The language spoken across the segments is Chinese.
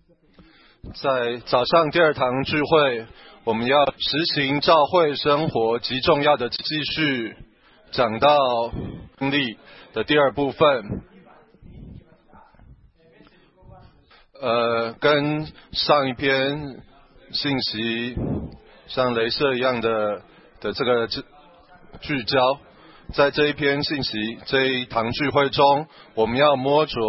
在早上第二堂聚会，我们要实行教会生活极重要的继续讲到经历的第二部分。跟上一篇信息像雷射一样的这个聚焦，在这一篇信息这一堂聚会中，我们要摸着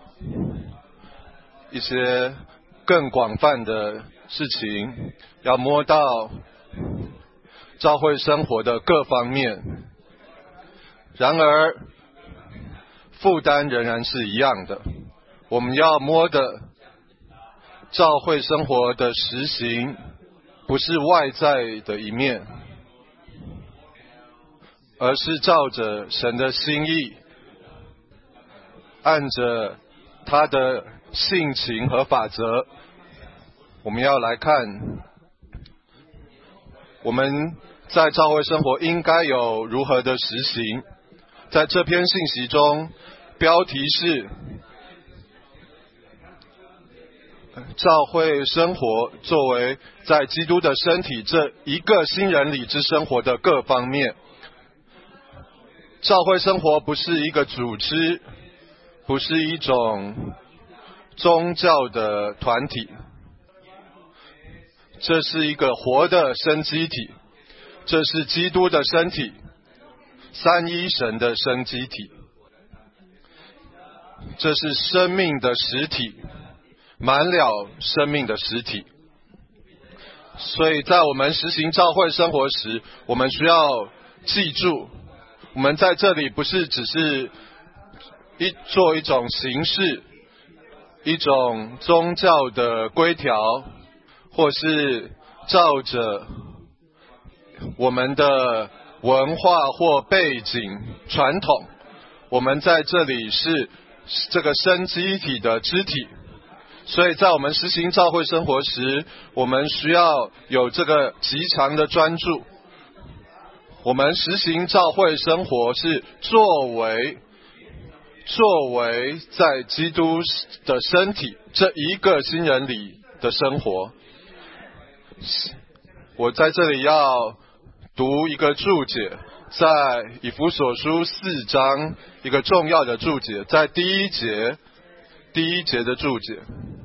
一些更广泛的事情，要摸到教会生活的各方面。然而负担仍然是一样的，我们要摸的教会生活的实行，不是外在的一面，而是照着神的心意，按着他的性情和法则，我们要来看我们在教会生活应该有如何的实行。在这篇信息中，标题是教会生活作为在基督的身体这一个新人里之生活的各方面。教会生活不是一个组织，不是一种宗教的团体，这是一个活的生机体，这是基督的身体，三一神的生机体，这是生命的实体，满了生命的实体。所以在我们实行教会生活时，我们需要记住，我们在这里不是只是做一种形式，一种宗教的规条，或是照着我们的文化或背景传统，我们在这里是这个生机体的肢体。所以在我们实行教会生活时，我们需要有这个极强的专注。我们实行教会生活是作为在基督的身体这一个新人里的生活。我在这里要读一个注解，在以弗所书4章一个重要的注解，在第一节的注解。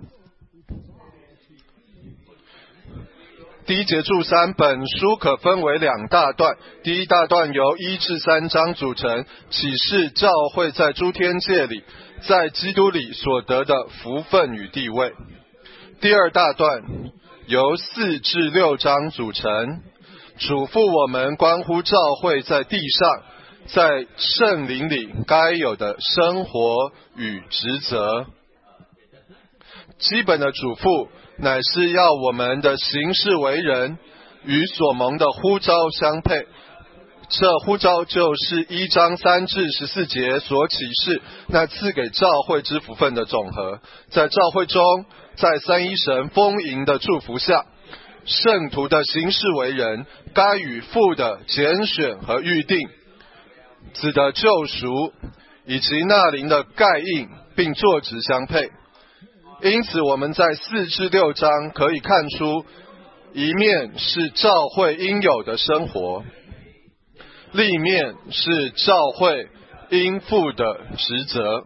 第一节注3，本书可分为2大段，第一大段由1至3章组成，启示教会在诸天界里，在基督里所得的福分与地位。第二大段由4至6章组成，嘱咐我们关乎教会在地上，在圣灵里该有的生活与职责。基本的嘱咐乃是要我们的行事为人与所蒙的呼召相配，这呼召就是1章3至14节所启示那赐给教会之福分的总和。在教会中，在三一神丰盈的祝福下，圣徒的行事为人该与父的拣选和预定、子的救赎以及那灵的盖印并作职相配。因此我们在4至6章可以看出，一面是教会应有的生活，另一面是教会应负的职责。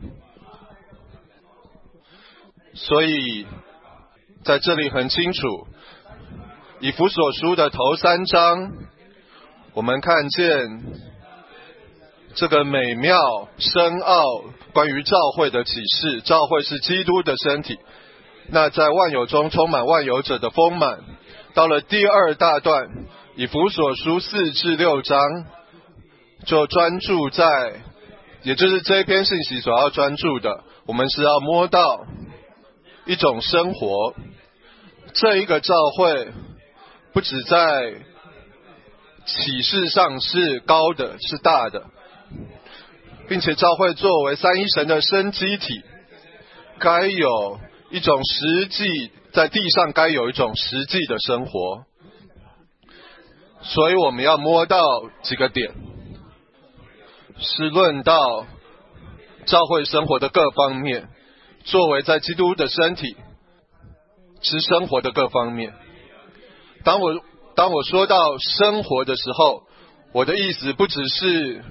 所以在这里很清楚，以弗所书的头3章，我们看见这个美妙深奥关于教会的启示。教会是基督的身体，那在万有中充满万有者的丰满。到了第二大段，以弗所书4至6章，就专注在，也就是这一篇信息所要专注的，我们是要摸到一种生活。这一个教会不只在启示上是高的，是大的，并且教会作为三一神的生机体，该有一种实际，在地上该有一种实际的生活。所以我们要摸到几个点，是论到教会生活的各方面，作为在基督的身体， 是生活的各方面。当我说到生活的时候，我的意思不只是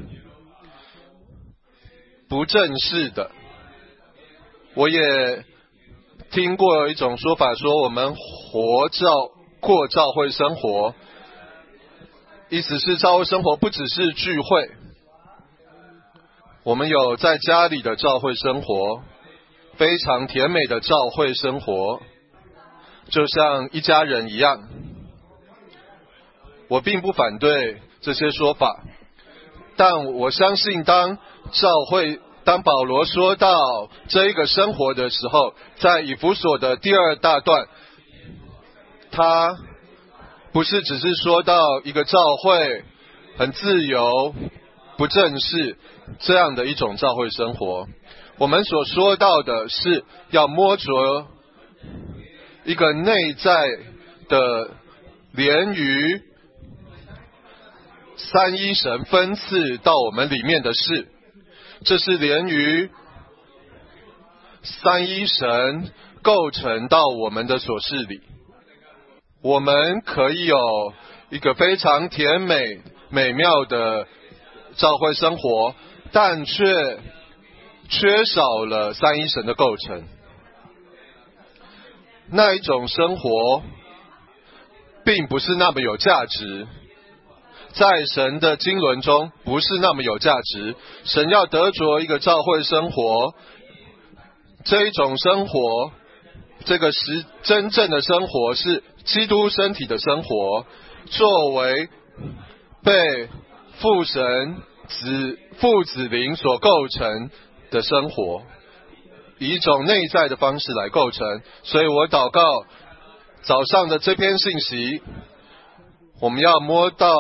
不正式的，我也听过一种说法，说我们过教会生活，意思是教会生活不只是聚会，我们有在家里的教会生活，非常甜美的教会生活，就像一家人一样。我并不反对这些说法，但我相信当保罗说到这一个生活的时候，在以弗所的第2大段，他不是只是说到一个教会很自由不正式这样的一种教会生活，我们所说到的是要摸着一个内在的连于三一神分赐到我们里面的事，这是连于三一神构成到我们的所事里。我们可以有一个非常甜美妙的教会生活，但却缺少了三一神的构成。那一种生活并不是那么有价值，在神的经纶中不是那么有价值。神要得着一个教会生活，这一种生活，这个真正的生活是基督身体的生活，作为被父子灵所构成的生活，以一种内在的方式来构成。所以我祷告早上的这篇信息，我们要摸到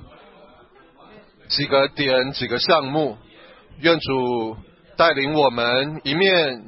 几个点几个项目，愿主带领我们，一面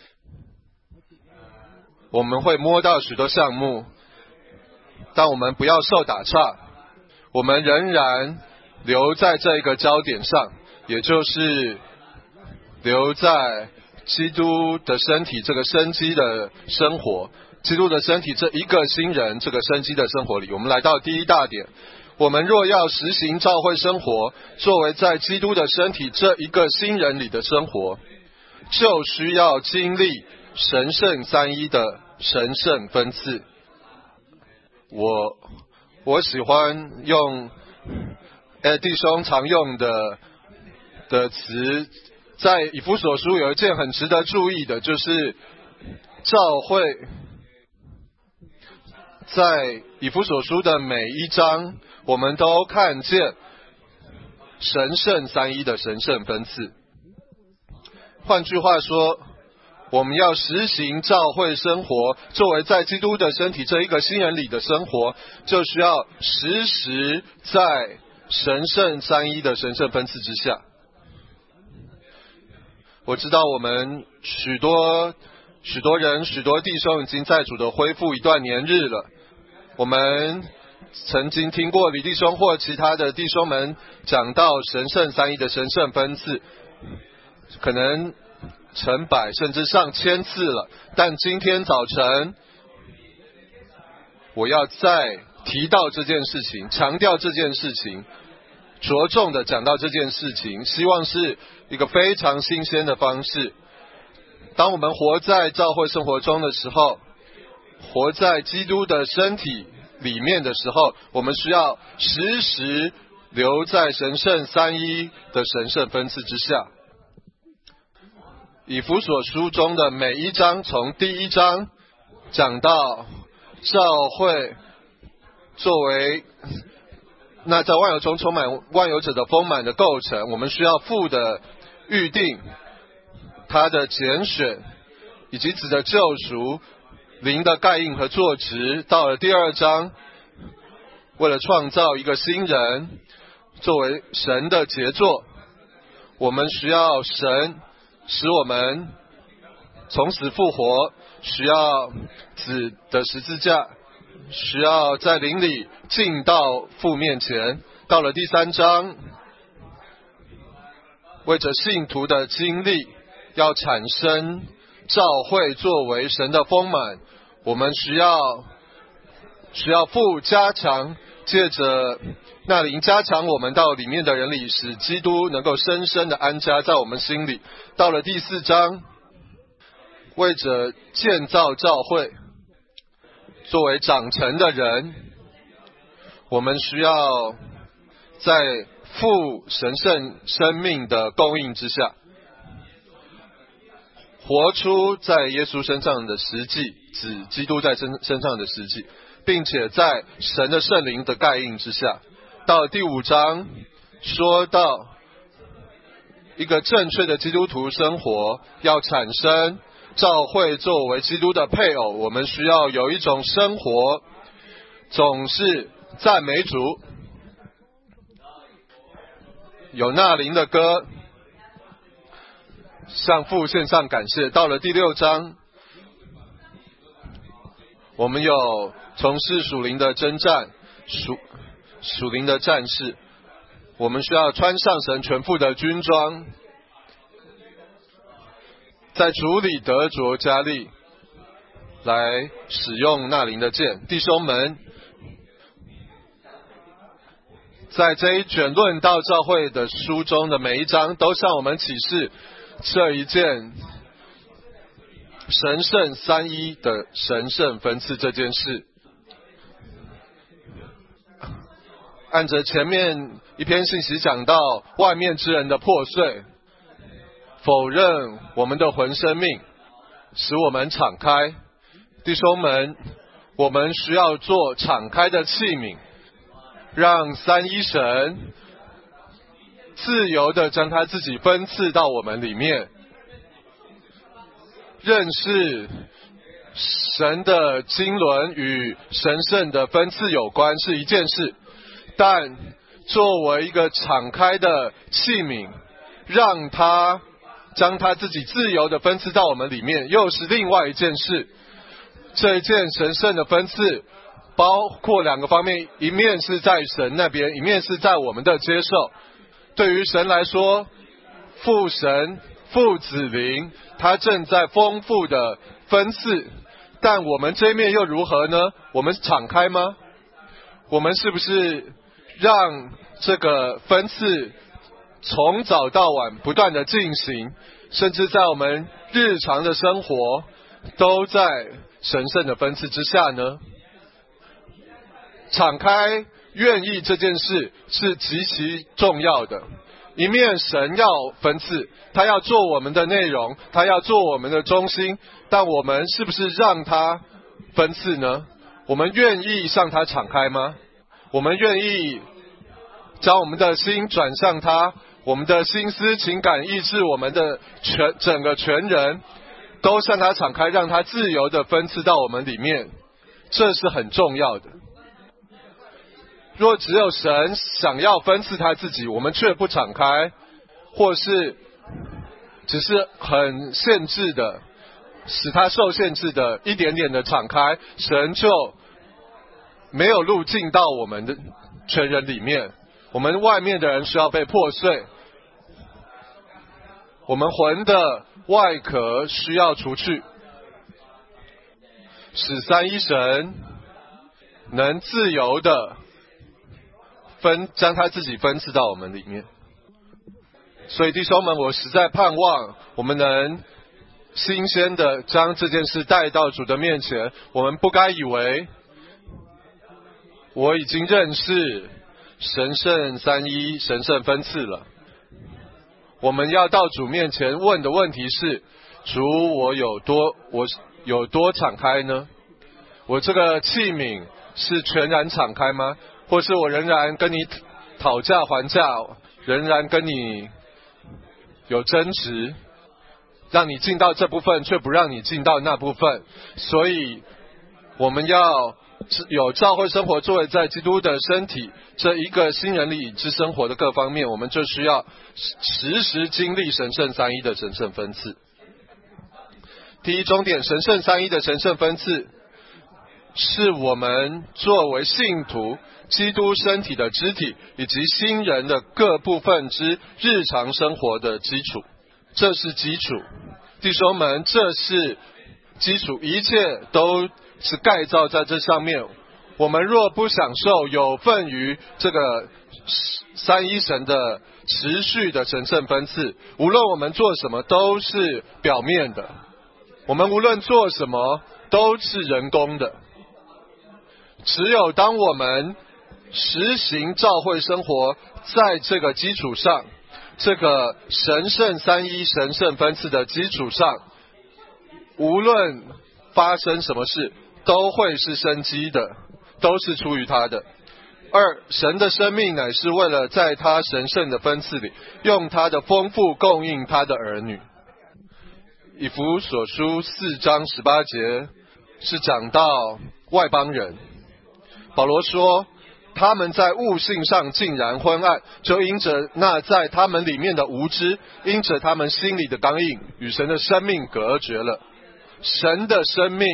我们会摸到许多项目，但我们不要受打岔，我们仍然留在这个焦点上，也就是留在基督的身体这个生机的生活，基督的身体这一个新人这个生机的生活里。我们来到第一大点，我们若要实行教会生活，作为在基督的身体这一个新人里的生活，就需要经历神圣三一的神圣分赐。我喜欢用弟兄常用的词，在以弗所书有一件很值得注意的，就是教会在以弗所书的每一章，我们都看见神圣三一的神圣分赐。换句话说，我们要实行教会生活，作为在基督的身体这一个新人里的生活，就需要时在神圣三一的神圣分赐之下。我知道我们许多人许多弟兄已经在主的恢复一段年日了，我们曾经听过李弟兄或其他的弟兄们讲到神圣三一的神圣分赐，可能成百甚至上千次了，但今天早晨我要再提到这件事情，强调这件事情，着重的讲到这件事情，希望是一个非常新鲜的方式。当我们活在教会生活中的时候，活在基督的身体里面的时候，我们需要时留在神圣三一的神圣分赐之下。以弗所书中的每一章，从第一章讲到教会作为那在万有中充满万有者的丰满的构成，我们需要父的预定，他的拣选，以及子的救赎，灵的盖印和作职。到了第2章，为了创造一个新人，作为神的杰作，我们需要神使我们从死复活，需要子的十字架，需要在灵里进到父面前。到了第3章，为着信徒的经历，要产生教会作为神的丰满， 我们需要父加强，借着那灵加强我们到里面的人里，使基督能够深深的安家在我们心里。到了第4章，为着建造教会，作为长成的人，我们需要在父神圣生命的供应之下，活出在耶稣身上的实际，指基督在身上的实际，并且在神的圣灵的盖印之下。到了第5章，说到一个正确的基督徒生活要产生教会作为基督的配偶，我们需要有一种生活总是赞美主，有纳灵的歌，向父献上感谢。到了第6章，我们有从事属灵的征战，属灵的战士，我们需要穿上神全副的军装，在主里得着加力，来使用那灵的剑。弟兄们，在这一卷论道教会的书中的每一章，都向我们启示这一件神圣三一的神圣分赐这件事。按着前面一篇信息讲到外面之人的破碎，否认我们的魂生命，使我们敞开。弟兄们，我们需要做敞开的器皿，让三一神自由地将他自己分赐到我们里面。认识神的经纶与神圣的分赐有关是一件事，但作为一个敞开的器皿，让他将他自己自由的分赐到我们里面，又是另外一件事。这一件神圣的分赐包括2个方面，一面是在神那边，一面是在我们的接受。对于神来说，父神、父子灵，他正在丰富的分赐，但我们这一面又如何呢？我们敞开吗？我们是不是让这个分赐从早到晚不断的进行，甚至在我们日常的生活都在神圣的分赐之下呢？敞开愿意这件事是极其重要的。一面神要分赐，他要做我们的内容，他要做我们的中心，但我们是不是让他分赐呢？我们愿意向他敞开吗？我们愿意将我们的心转向他，我们的心思、情感、意志，我们的整个全人都向他敞开，让他自由的分赐到我们里面，这是很重要的。若只有神想要分赐他自己，我们却不敞开，或是只是很限制的，使他受限制的一点点的敞开，神就没有路进到我们的全人里面。我们外面的人需要被破碎，我们魂的外壳需要除去，使三一神能自由的将他自己分赐到我们里面。所以弟兄们，我实在盼望我们能新鲜的将这件事带到主的面前。我们不该以为我已经认识神圣三一神圣分赐了。我们要到主面前问的问题是：主，我有多敞开呢？我这个器皿是全然敞开吗？或是我仍然跟你讨价还价，仍然跟你有争执，让你进到这部分，却不让你进到那部分。所以我们要有教会生活作为在基督的身体这一个新人里之生活的各方面，我们就需要时时经历神圣三一的神圣分赐。第一终点，神圣三一的神圣分赐是我们作为信徒基督身体的肢体以及新人的各部分之日常生活的基础，这是基础。弟兄们，这是基础，一切都是盖造在这上面。我们若不享受有份于这个三一神的持续的神圣分赐，无论我们做什么都是表面的，我们无论做什么都是人工的。只有当我们实行教会生活，在这个基础上，这个神圣三一神圣分赐的基础上，无论发生什么事都会是生机的，都是出于他的。二，神的生命乃是为了在他神圣的分赐里，用他的丰富供应他的儿女。以弗所书4章18节是讲到外邦人，保罗说他们在悟性上竟然昏暗，就因着那在他们里面的无知，因着他们心里的刚硬，与神的生命隔绝了。神的生命，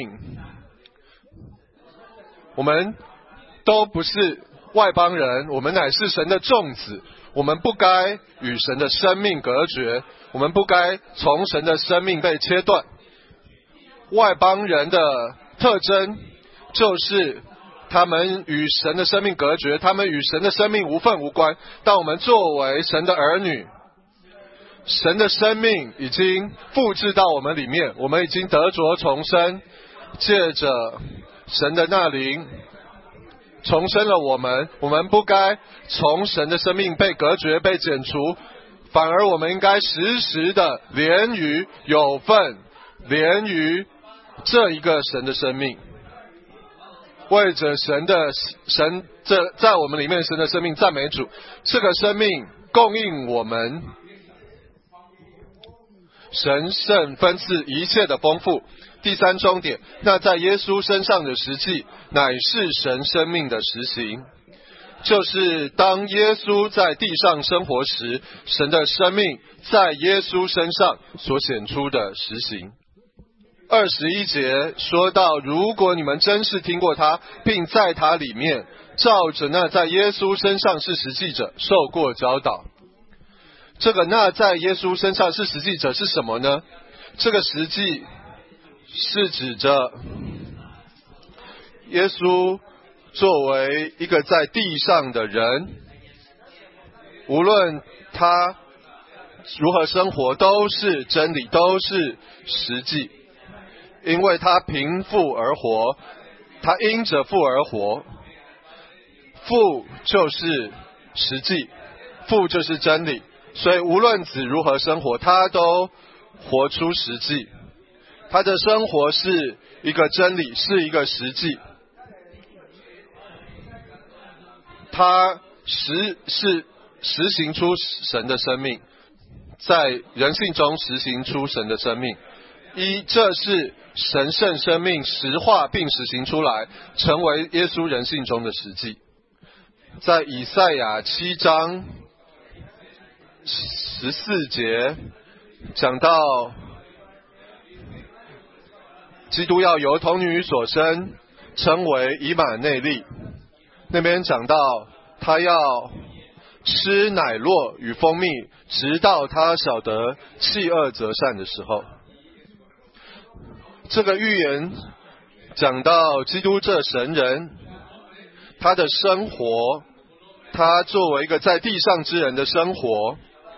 我们都不是外邦人，我们乃是神的众子，我们不该与神的生命隔绝，我们不该从神的生命被切断。外邦人的特征就是他们与神的生命隔绝，他们与神的生命无份无关。但我们作为神的儿女，神的生命已经复制到我们里面，我们已经得着重生，借着神的那灵重生了我们。我们不该从神的生命被隔绝被剪除，反而我们应该时时的连于有份，连于这一个神的生命，为着神这在我们里面神的生命赞美主。这个生命供应我们神圣分赐一切的丰富。第三重点，那在耶稣身上的实际乃是神生命的实行，就是当耶稣在地上生活时，神的生命在耶稣身上所显出的实行。21节说到，如果你们真是听过他，并在他里面照着那在耶稣身上是实际者受过教导。这个那在耶稣身上是实际者是什么呢？这个实际是指着耶稣作为一个在地上的人，无论他如何生活都是真理，都是实际，因为他凭父而活，他因着父而活。父就是实际，父就是真理，所以无论子如何生活，他都活出实际。他的生活是一个真理，是一个实际。他实行出神的生命，在人性中实行出神的生命。这是神圣生命实化并实行出来，成为耶稣人性中的实际。在以赛亚7章14节讲到基督要由童女所生，称为以马内利。那边讲到他要吃奶酪与蜂蜜，直到他晓得弃恶择善的时候。这个预言讲到基督这神人，他的生活，他作为一个在地上之人的生活，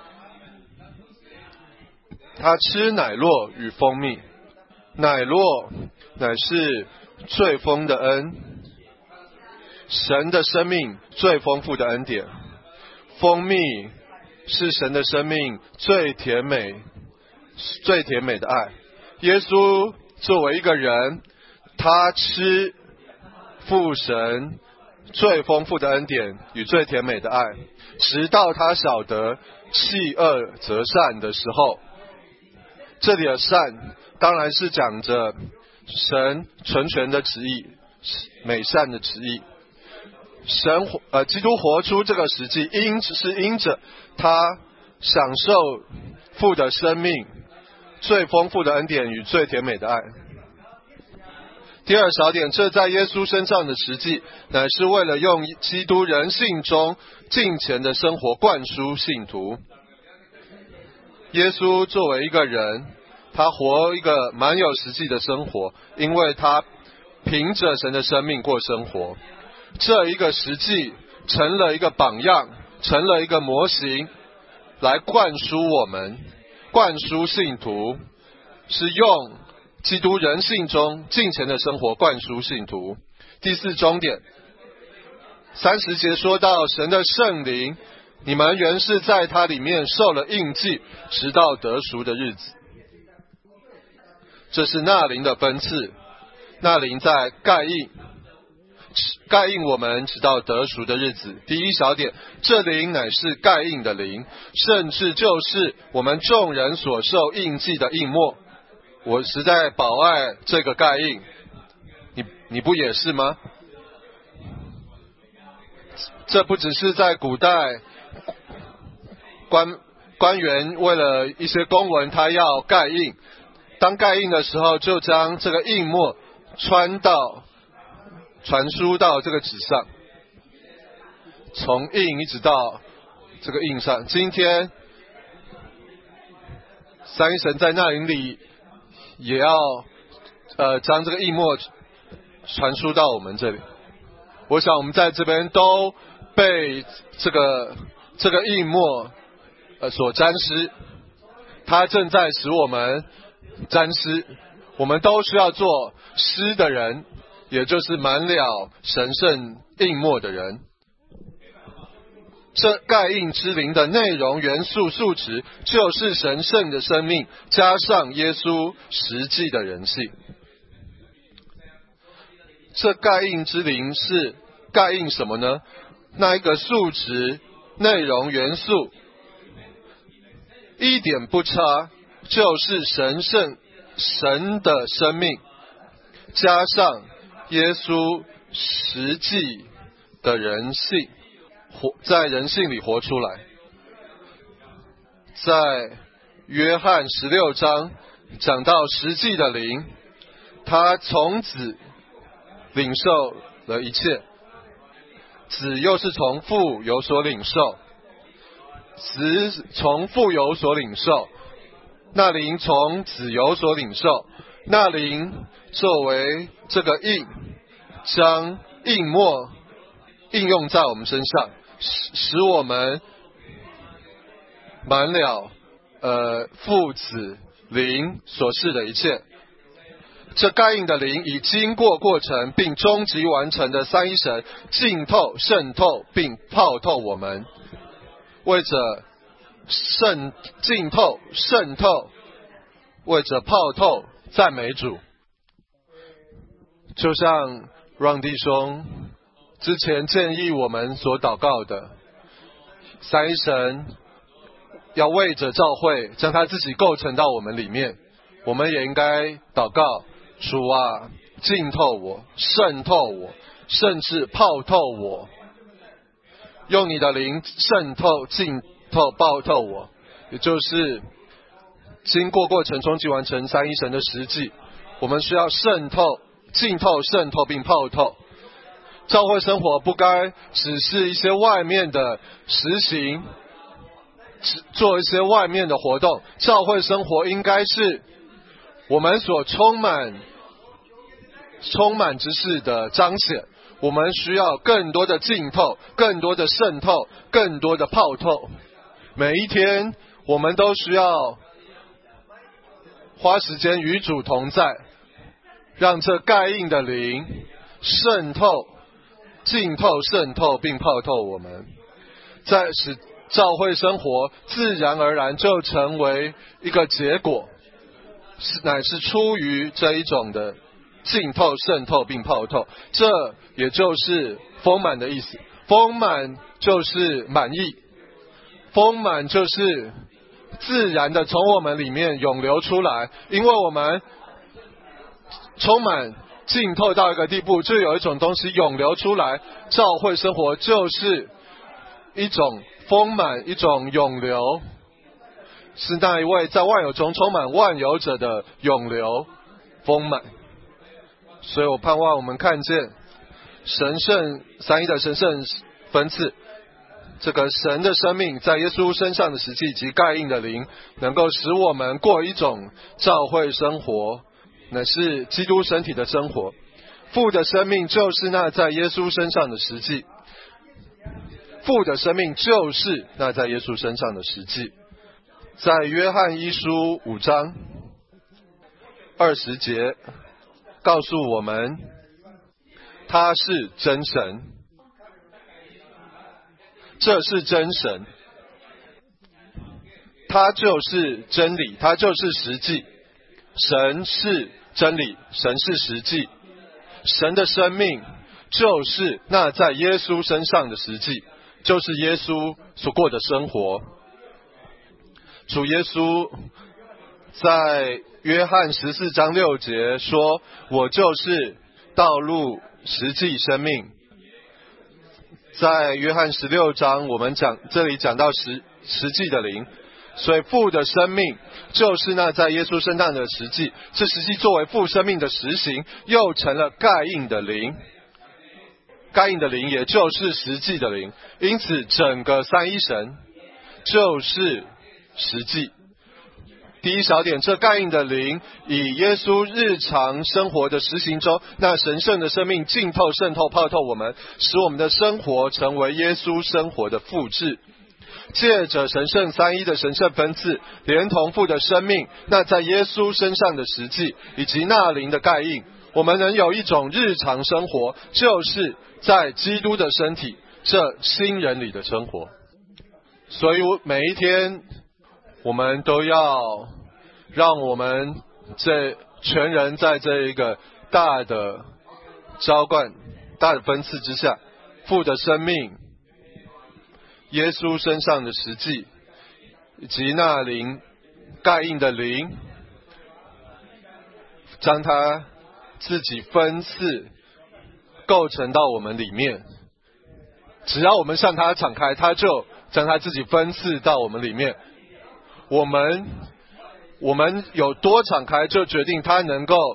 他吃奶酪与蜂蜜。奶酪乃是最丰的恩，神的生命最丰富的恩典。蜂蜜是神的生命最甜美的爱。耶稣作为一个人，他吃父神最丰富的恩典与最甜美的爱，直到他晓得弃恶择善的时候。这里的善当然是讲着神纯全的旨意，美善的旨意。基督活出这个实际，因着他享受父的生命最丰富的恩典与最甜美的爱。第二小点，这在耶稣身上的实际，乃是为了用基督人性中敬虔的生活灌输信徒。耶稣作为一个人， 他活一个蛮有实际的生活，因为他凭着神的生命过生活。这一个实际成了一个榜样，成了一个模型，来灌输我们，灌输信徒，是用基督人性中敬虔的生活灌输信徒。第四终点，30节说到神的圣灵，你们原是在他里面受了印记，直到得赎的日子。这是那灵的分赐，那灵在盖印我们直到得赎的日子。第一小点，这灵乃是盖印的灵，甚至就是我们众人所受印记的印墨。我实在宝爱这个盖印，你不也是吗？这不只是在古代官员为了一些公文他要盖印，当盖印的时候就将这个印墨传输到这个纸上，从印一直到这个印上。今天三一神在那灵里也要将这个印墨传输到我们这里。我想我们在这边都被这个印墨所沾湿，它正在使我们沾湿。我们都需要做湿的人，也就是满了神圣印墨的人。这盖印之灵的内容元素素质，就是神圣的生命加上耶稣实际的人性。这盖印之灵是盖印什么呢？那一个素质内容元素一点不差，就是神的生命加上耶稣实际的人性，在人性里活出来。在约翰16章讲到实际的灵，他从子领受了一切，子又是从父有所领受，子从父有所领受，那灵从子有所领受，那灵作为这个印，将印墨应用在我们身上，使我们满了父子灵所示的一切。这盖印的灵已经过程并终极完成的三一神浸透、渗透并泡透我们，为着浸透、渗透，为着泡透，赞美主。就像让弟兄之前建议我们所祷告的，三一神要为着教会将他自己构成到我们里面，我们也应该祷告，主啊，浸透我，渗透我，甚至泡透我，用你的灵渗透、浸透、泡透我，也就是经过程终极完成三一神的实际。我们需要渗透、浸透、渗透并泡透。教会生活不该只是一些外面的实行，做一些外面的活动。教会生活应该是我们所充满之事的彰显。我们需要更多的浸透，更多的渗透，更多的泡透。每一天我们都需要花时间与主同在，让这盖印的灵渗透、浸透、渗透并泡透我们，在使教会生活自然而然就成为一个结果，乃是出于这一种的浸透、渗透并泡透。这也就是丰满的意思。丰满就是满意，丰满就是自然的从我们里面涌流出来，因为我们充满浸透到一个地步，就有一种东西涌流出来。教会生活就是一种丰满，一种涌流，是那一位在万有中充满万有者的涌流丰满。所以我盼望我们看见神圣三一的神圣分赐， 这个神的生命在耶稣身上的实际及盖印的灵，能够使我们过一种教会生活，乃是基督身体的生活。父的生命就是那在耶稣身上的实际，父的生命就是那在耶稣身上的实际。在约翰一书5章20节告诉我们，他是真神，这是真神，他就是真理，他就是实际。神是真理，神是实际，神的生命就是那在耶稣身上的实际，就是耶稣所过的生活。主耶稣在约翰14章6节说，我就是道路、实际、生命。在约翰16章我们这里讲到实际的灵，所以父的生命就是那在耶稣身上的实际，这实际作为父生命的实行，又成了盖印的灵，盖印的灵也就是实际的灵。因此整个三一神就是实际。第一小点，这盖印的灵以耶稣日常生活的实行中那神圣的生命浸透、渗透、泡透我们，使我们的生活成为耶稣生活的复制。借着神圣三一的神圣分赐，连同父的生命那在耶稣身上的实际，以及那灵的盖印，我们能有一种日常生活，就是在基督的身体这新人里的生活。所以每一天我们都要让我们这全人在这一个大的浇灌、大的分赐之下，父的生命、耶稣身上的实际，以及那灵盖印的灵，将它自己分赐构成到我们里面。只要我们向它敞开，它就将它自己分赐到我们里面。我们有多敞开，就决定它能够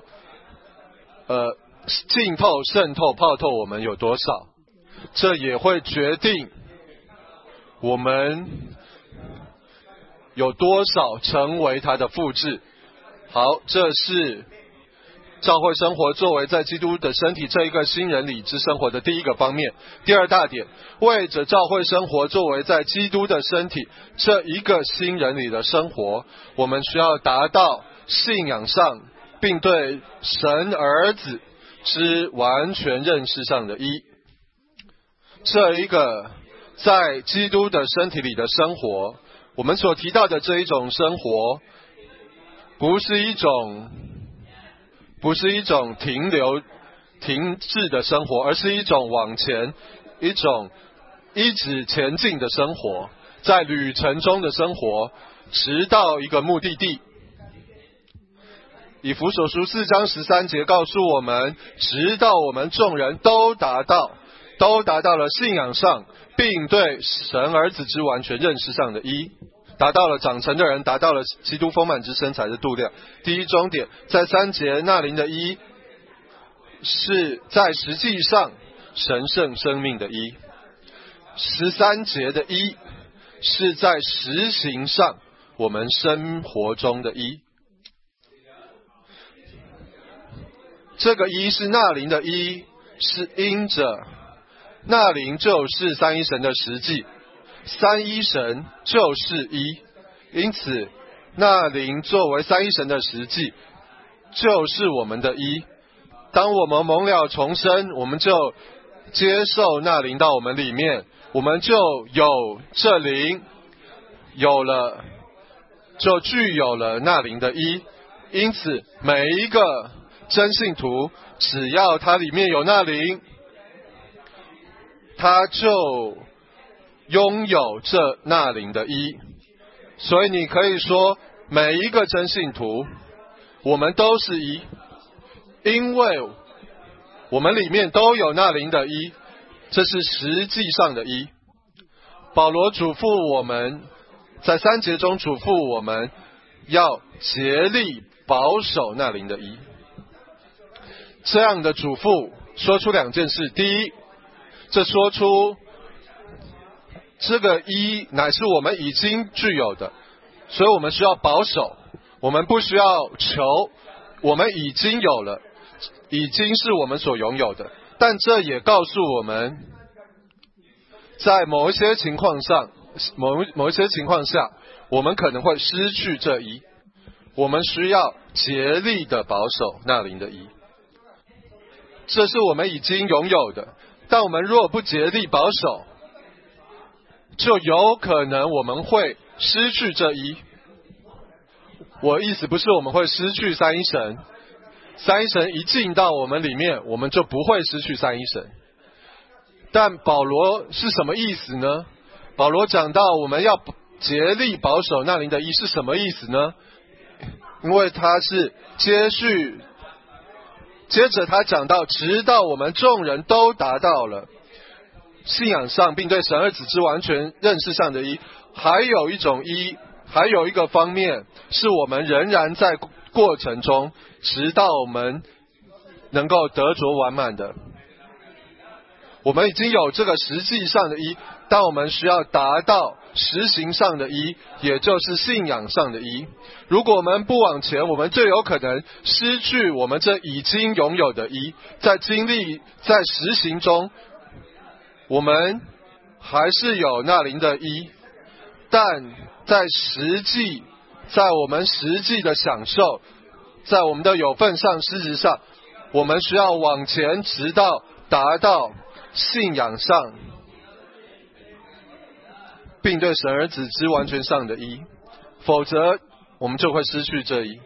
浸透、渗透、泡透我们有多少。这也会决定我们有多少成为它的复制。好，这是教会生活作为在基督的身体这一个新人里之生活的第一个方面。第二大点，为着教会生活作为在基督的身体这一个新人里的生活，我们需要达到信仰上并对神儿子之完全认识上的一。这一个在基督的身体里的生活，我们所提到的这一种生活，不是一种停滞的生活，而是一种往前、一种一直前进的生活，在旅程中的生活，直到一个目的地。以弗所书4章13节告诉我们，直到我们众人都达到了信仰上并对神儿子之完全认识上的一，达到了长成的人，达到了基督丰满之身材的度量。第一终点，在3节那灵的一，是在实际上神圣生命的一。13节的一，是在实行上我们生活中的一。这个一是那灵的一，是因着那灵就是三一神的实际，三一神就是一，因此那灵作为三一神的实际，就是我们的一。当我们蒙了重生，我们就接受那灵到我们里面，我们就有这灵，就具有了那灵的一。因此每一个真信徒，只要他里面有那灵，他就拥有这那灵的一。所以你可以说，每一个真信徒，我们都是一，因为我们里面都有那灵的一，这是实际上的一。保罗嘱咐我们，在3节中嘱咐我们要竭力保守那灵的一。这样的嘱咐说出2件事。第一，这说出这个一乃是我们已经具有的，所以我们需要保守，我们不需要求，我们已经有了，已经是我们所拥有的。但这也告诉我们，在某一些情况下，我们可能会失去这一，我们需要竭力的保守那灵的一。这是我们已经拥有的，但我们若不竭力保守，就有可能我们会失去这一。我意思不是我们会失去三一神，三一神一进到我们里面，我们就不会失去三一神。但保罗是什么意思呢？保罗讲到我们要竭力保守那灵的一是什么意思呢？因为他是接着他讲到，直到我们众人都达到了信仰上并对神儿子之完全认识上的一，还有一个方面是我们仍然在过程中，直到我们能够得着完满的。我们已经有这个实际上的一，但我们需要达到实行上的一，也就是信仰上的一。如果我们不往前，我们就有可能失去我们这已经拥有的一。在实行中，我们还是有那灵的一，但在我们实际的享受，在我们的有份上，事实上我们需要往前，直到达到信仰上并对神儿子之完全上的一，否则我们就会失去这一。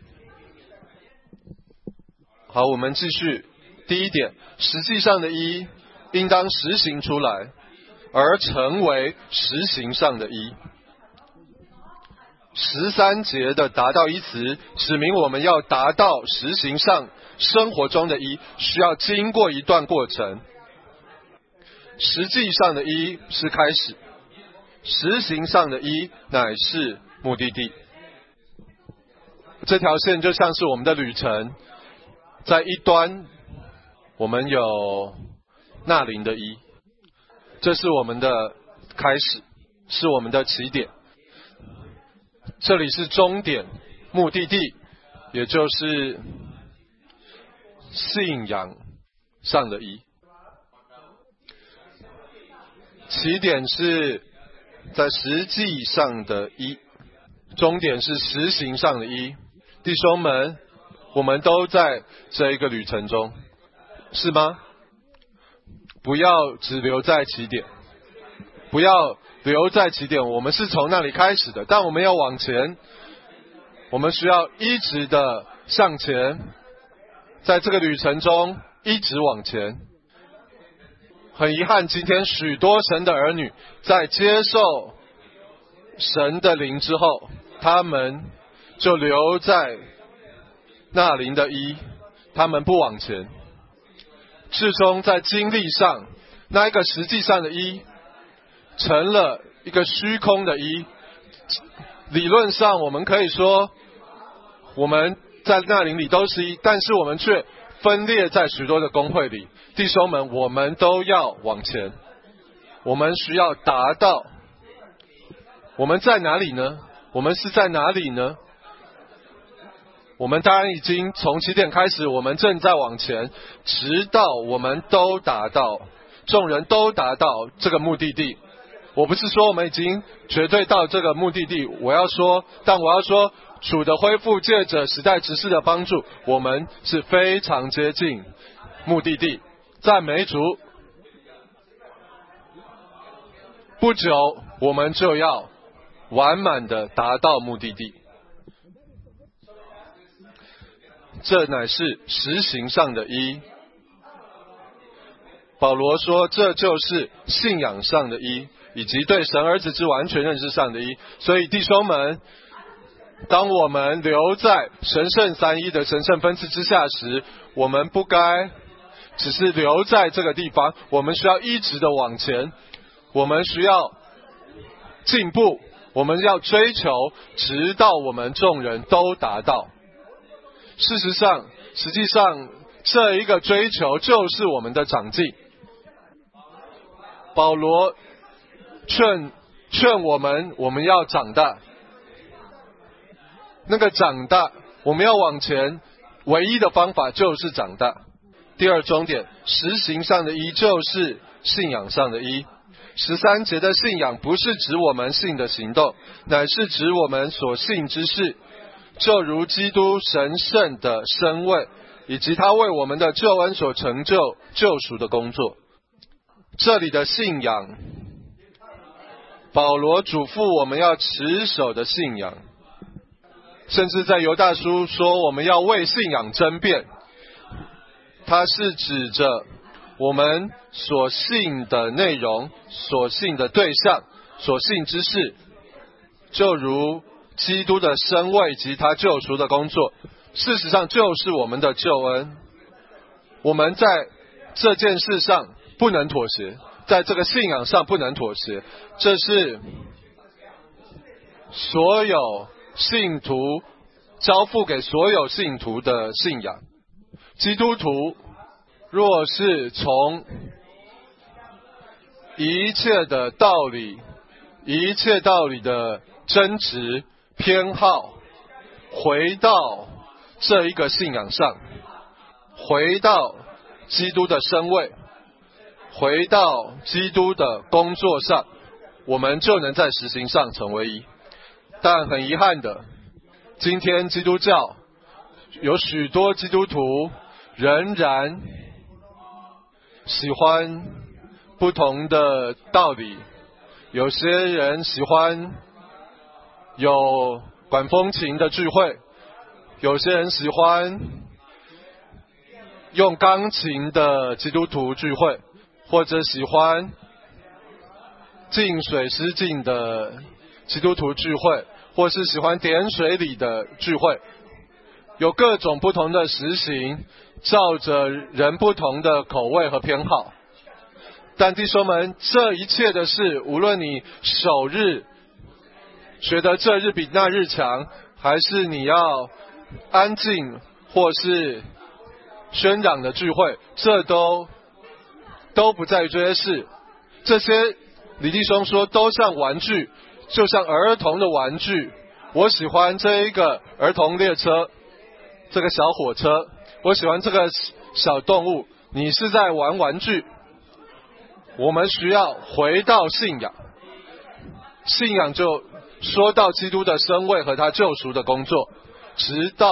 好，我们继续。第一点，实际上的一应当实行出来，而成为实行上的一。13节的达到一词，指明我们要达到实行上生活中的一，需要经过一段过程。实际上的一是开始，实行上的一乃是目的地。这条线就像是我们的旅程，在一端我们有那灵的一，这是我们的开始，是我们的起点。这里是终点，目的地，也就是信仰上的一。起点是在实际上的一，终点是实行上的一。弟兄们，我们都在这一个旅程中，是吗？不要只留在起点，不要留在起点，我们是从那里开始的，但我们要往前，我们需要一直的向前，在这个旅程中一直往前。很遗憾，今天许多神的儿女在接受神的灵之后，他们就留在那灵的一，他们不往前，至终在经历上，那一个实际上的一成了一个虚空的一。理论上我们可以说我们在那灵里都是一，但是我们却分裂在许多的公会里。弟兄们，我们都要往前，我们需要达到。我们在哪里呢？我们是在哪里呢？我们当然已经从起点开始，我们正在往前，直到我们都达到，众人都达到这个目的地。我不是说我们已经绝对到这个目的地，但我要说主的恢复借着时代执事的帮助，我们是非常接近目的地。赞美主，不久我们就要完满的达到目的地。这乃是实行上的一。保罗说，这就是信仰上的一，以及对神儿子之完全认识上的一。所以弟兄们，当我们留在神圣三一的神圣分赐之下时，我们不该只是留在这个地方，我们需要一直的往前，我们需要进步，我们要追求，直到我们众人都达到。事实上，实际上这一个追求就是我们的长进。保罗劝我们要长大。那个长大，我们要往前，唯一的方法就是长大。第二重点，实行上的义就是信仰上的义。13节的信仰不是指我们信的行动，乃是指我们所信之事，就如基督神圣的身位，以及他为我们的救恩所成就救赎的工作。这里的信仰，保罗嘱咐我们要持守的信仰，甚至在犹大书说我们要为信仰争辩，它是指着我们所信的内容、所信的对象、所信之事，就如基督的身位及他救赎的工作，事实上就是我们的救恩。我们在这件事上不能妥协，在这个信仰上不能妥协，这是所有信徒交付给所有信徒的信仰。基督徒若是从一切道理的争执偏好回到这一个信仰上，回到基督的身位，回到基督的工作上，我们就能在实行上成为一。但很遗憾的，今天基督教有许多基督徒仍然喜欢不同的道理，有些人喜欢有管风琴的聚会，有些人喜欢用钢琴的基督徒聚会，或者喜欢浸水施浸的基督徒聚会，或是喜欢点水礼的聚会，有各种不同的实行，照着人不同的口味和偏好。但弟兄们，这一切的事，无论你守日觉得这日比那日强，还是你要安静或是喧嚷的聚会，这都不在于这些事。这些李弟兄说都像玩具，就像儿童的玩具。我喜欢这一个儿童列车，这个小火车，我喜欢这个小动物，你是在玩玩具。我们需要回到信仰，信仰就说到基督的身位和他救赎的工作，直到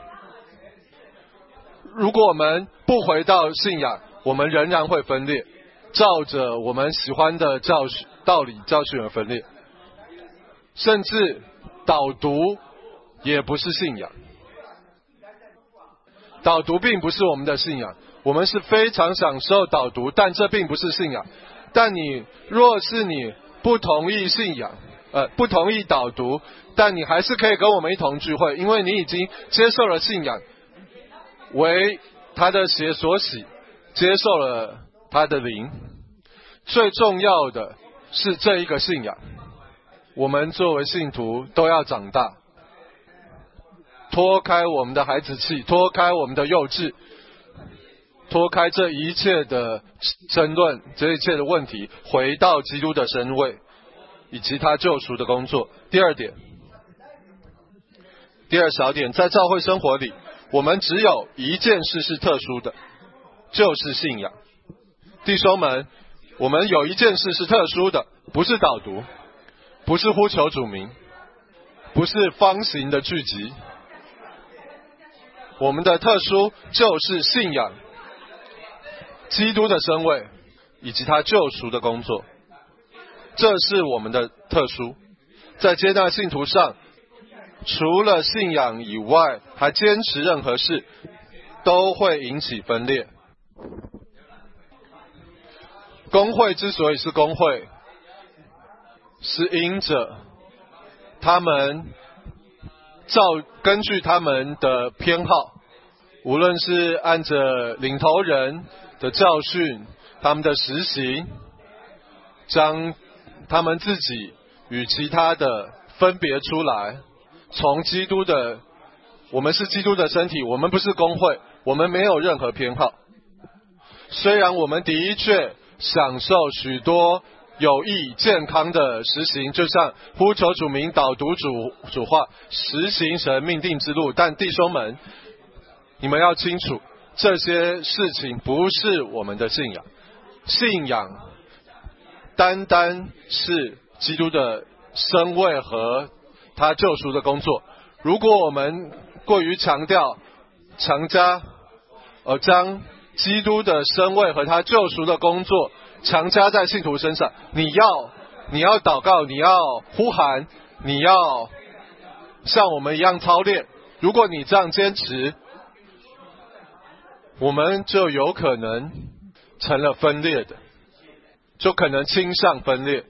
如果我们不回到信仰，我们仍然会分裂，照着我们喜欢的道理教训而分裂，甚至导读也不是信仰。导读并不是我们的信仰，我们是非常享受导读，但这并不是信仰。但若是你不同意信仰，不同意导读，但你还是可以跟我们一同聚会，因为你已经接受了信仰，为他的血所洗，接受了他的灵。最重要的是这一个信仰，我们作为信徒都要长大，脱开我们的孩子气，脱开我们的幼稚，脱开这一切的争论，这一切的问题，回到基督的身位以及他救赎的工作。第二小点，在教会生活里，我们只有一件事是特殊的，就是信仰。弟兄们，我们有一件事是特殊的，不是导读，不是呼求主名，不是方形的聚集，我们的特殊就是信仰基督的身位以及他救赎的工作，这是我们的特殊。在接纳信徒上，除了信仰以外，还坚持任何事，都会引起分裂。公会之所以是公会，是因着他们根据他们的偏好，无论是按着领头人的教训，他们的实行，将他们自己与其他的分别出来，从基督的，我们是基督的身体，我们不是公会，我们没有任何偏好。虽然我们的确享受许多有益健康的实行，就像呼求主名、导读主话，实行神命定之路。但弟兄们，你们要清楚，这些事情不是我们的信仰。信仰单单是基督的生位和他救赎的工作。如果我们过于强加将基督的生位和他救赎的工作强加在信徒身上，你要祷告，你要呼喊，你要像我们一样操练。如果你这样坚持，我们就有可能成了分裂的，就可能倾向分裂。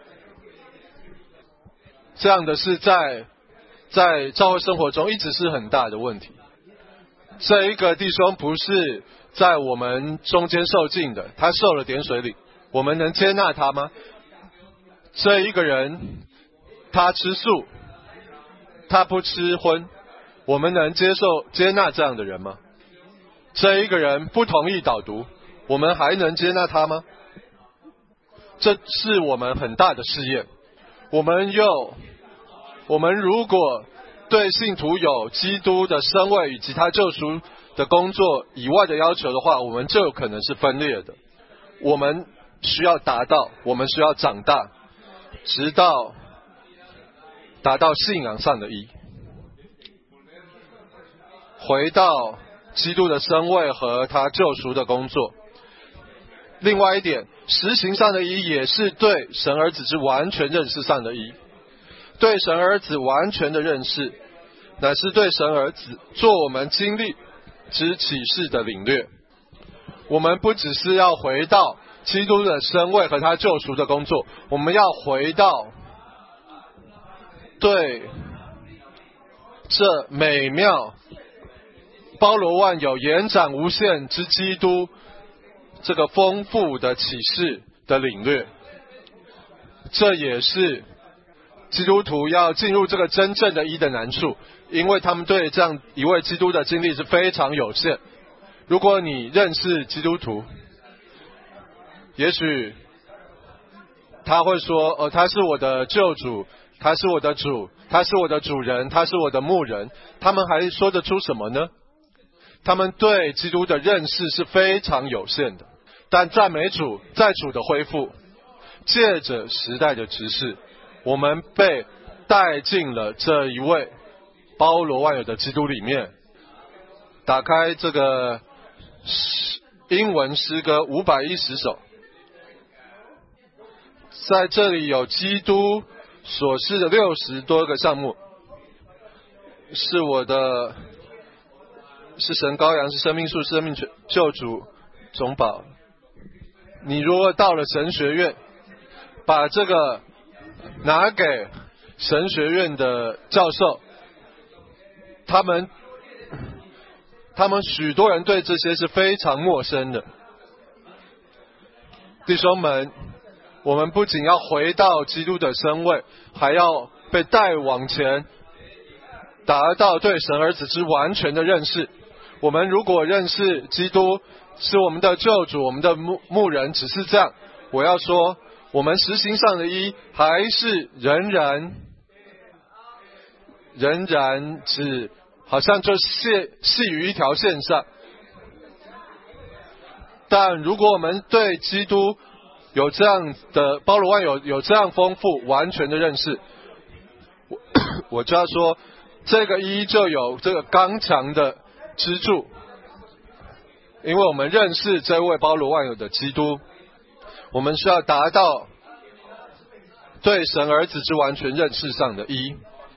这样的事在教会生活中一直是很大的问题。这一个弟兄不是在我们中间受浸的，他受了点水礼，我们能接纳他吗？这一个人他吃素，他不吃荤，我们能接纳这样的人吗？这一个人不同意导读，我们还能接纳他吗？这是我们很大的试验。我们如果对信徒有基督的身位以及他救赎的工作以外的要求的话，我们就有可能是分裂的。我们需要我们需要长大，直到达到信仰上的义，回到基督的身位和他救赎的工作。另外一点，实行上的义也是对神儿子之完全认识上的义。对神儿子完全的认识，乃是对神儿子做我们经历之启示的领略。我们不只是要回到基督的身位和他救赎的工作，我们要回到对这美妙、包罗万有、延展无限之基督这个丰富的启示的领略。这也是基督徒要进入这个真正的义的难处，因为他们对这样一位基督的经历是非常有限。如果你认识基督徒，也许他会说他是我的救主，他是我的主，他是我的主人，他是我的牧人。他们还说得出什么呢？他们对基督的认识是非常有限的。但赞美主，在主的恢复，借着时代的指示，我们被带进了这一位包罗万有的基督里面。打开这个英文诗歌510首，在这里有基督所示的60多个项目，是神羔羊，是生命树，是生命救主中保。你如果到了神学院，把这个拿给神学院的教授，他们许多人对这些是非常陌生的。弟兄们，我们不仅要回到基督的身位，还要被带往前，达到对神儿子之完全的认识。我们如果认识基督是我们的救主，我们的牧人，只是这样，我要说我们实行上的义还是仍然只好像就系于一条线上。但如果我们对基督有这样的包罗万有，有这样丰富完全的认识，我就要说这个义就有这个刚强的支柱，因为我们认识这位包罗万有的基督，我们需要达到对神儿子之完全认识上的义。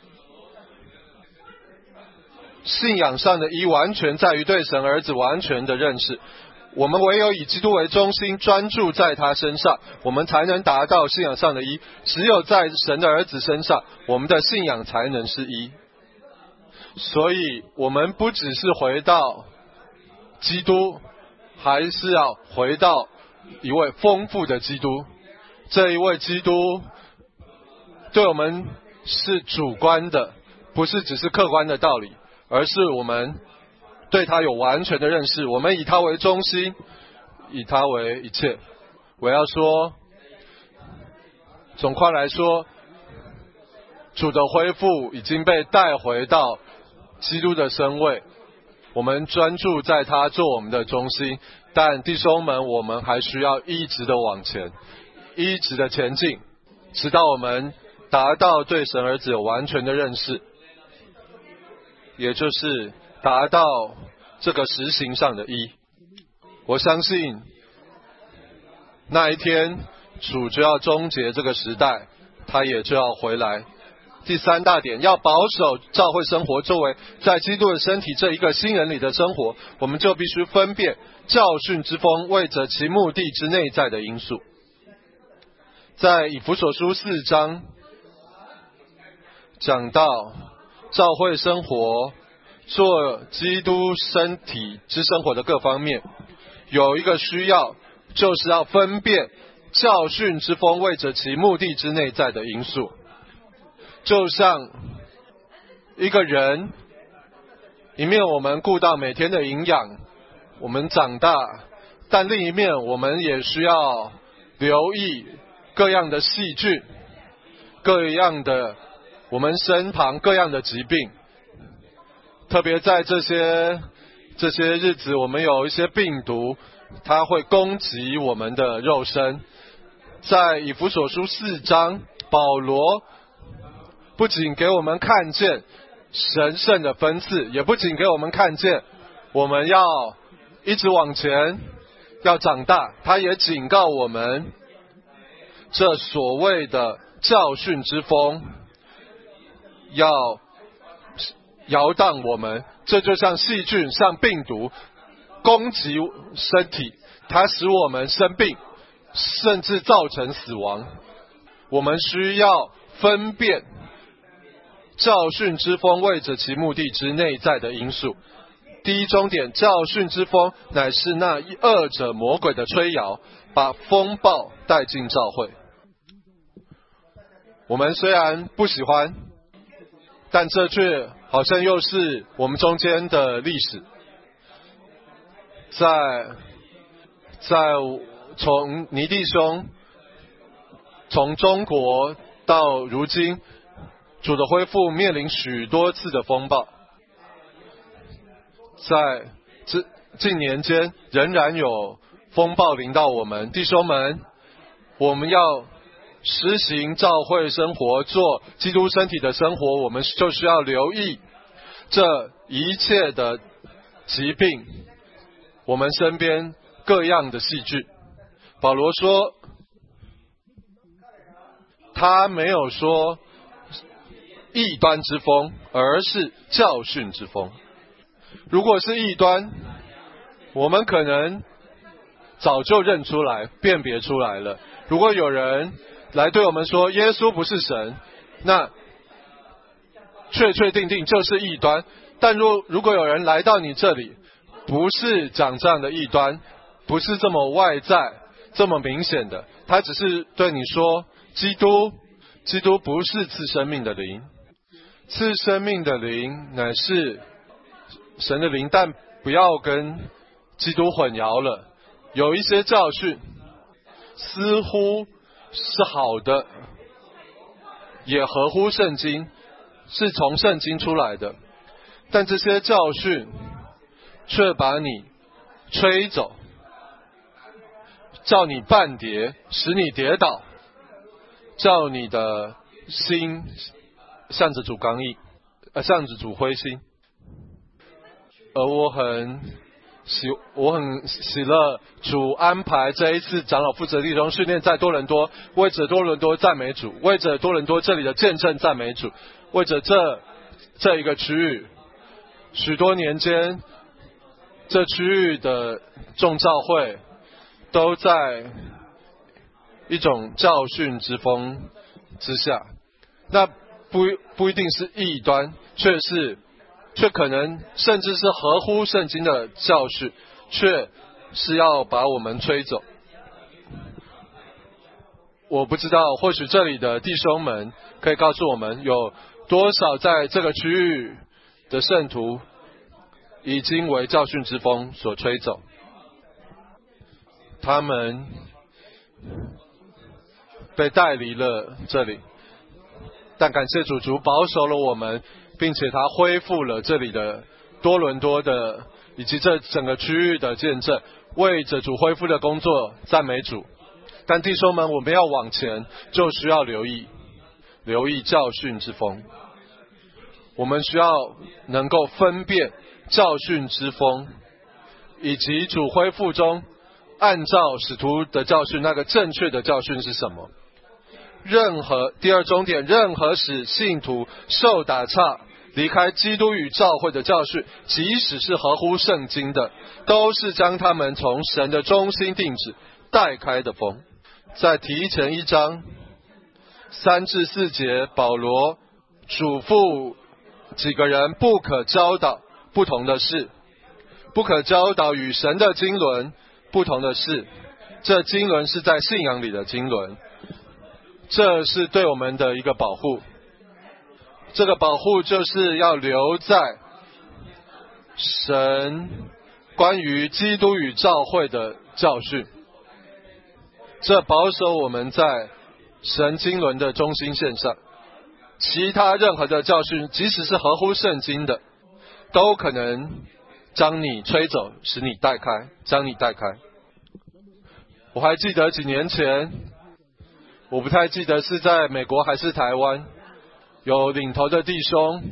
信仰上的义完全在于对神儿子完全的认识。我们唯有以基督为中心，专注在他身上，我们才能达到信仰上的义。只有在神的儿子身上，我们的信仰才能是义。所以我们不只是回到基督，还是要回到一位丰富的基督。这一位基督对我们是主观的，不是只是客观的道理，而是我们对他有完全的认识，我们以他为中心，以他为一切。我要说， 总括来说，主的恢复已经被带回到基督的身位，我们专注在他做我们的中心，但弟兄们，我们还需要一直的往前，一直的前进，直到我们达到对神儿子有完全的认识，也就是达到这个实行上的一。我相信那一天主就要终结这个时代，他也就要回来。第三大点，要保守教会生活作为在基督的身体这一个新人里的生活，我们就必须分辨教训之风为着其目的之内在的因素。在以弗所书4章讲到教会生活做基督身体之生活的各方面，有一个需要，就是要分辨教训之风为着其目的之内在的因素。就像一个人，一面我们顾到每天的营养，我们长大，但另一面我们也需要留意各样的细菌，各样的我们身旁各样的疾病。特别在这些日子，我们有一些病毒，它会攻击我们的肉身。在以弗所书4章，保罗不仅给我们看见神圣的分赐，也不仅给我们看见我们要一直往前，要长大，他也警告我们，这所谓的教训之风要摇荡我们，这就像细菌，像病毒攻击身体，它使我们生病，甚至造成死亡。我们需要分辨教训之风为着其目的之内在的因素。第一终点，教训之风乃是那恶者魔鬼的吹摇，把风暴带进教会。我们虽然不喜欢，但这却好像又是我们中间的历史。从倪弟兄从中国到如今，主的恢复面临许多次的风暴，在近年间仍然有风暴临到我们。弟兄们，我们要实行教会生活，做基督身体的生活，我们就需要留意这一切的疾病，我们身边各样的细菌。保罗说，他没有说异端之风，而是教训之风。如果是异端，我们可能早就认出来，辨别出来了。如果有人来对我们说耶稣不是神，那确定就是异端。但如果有人来到你这里，不是讲这样的异端，不是这么外在这么明显的，他只是对你说基督不是赐生命的灵，赐生命的灵乃是神的灵，但不要跟基督混淆了。有一些教训似乎是好的，也合乎圣经，是从圣经出来的，但这些教训却把你吹走，叫你半跌，使你跌倒，叫你的心向着主刚毅，向着主灰心。而我很喜乐主安排这一次长老负责弟兄训练在多伦多，为着多伦多赞美主，为着多伦多这里的见证赞美主，为着这一个区域，许多年间这区域的众教会都在一种教训之风之下，那不一定是异端，却可能甚至是合乎圣经的教训，却是要把我们吹走。我不知道，或许这里的弟兄们可以告诉我们，有多少在这个区域的圣徒已经为教训之风所吹走，他们被带离了这里。但感谢主保守了我们，并且他恢复了这里的多伦多的以及这整个区域的见证，为着主恢复的工作赞美主。但弟兄们，我们要往前，就需要留意教训之风。我们需要能够分辨教训之风，以及主恢复中按照使徒的教训，那个正确的教训是什么。第二重点，任何使信徒受打岔离开基督与教会的教训，即使是合乎圣经的，都是将他们从神的中心定旨带开的风。在提前1章3至4节，保罗嘱咐几个人不可教导不同的事，不可教导与神的经纶不同的事。这经纶是在信仰里的经纶，这是对我们的一个保护。这个保护就是要留在神关于基督与教会的教训，这保守我们在神经纶的中心线上。其他任何的教训，即使是合乎圣经的，都可能将你吹走，使你带开，将你带开。我还记得几年前，我不太记得是在美国还是台湾，有领头的弟兄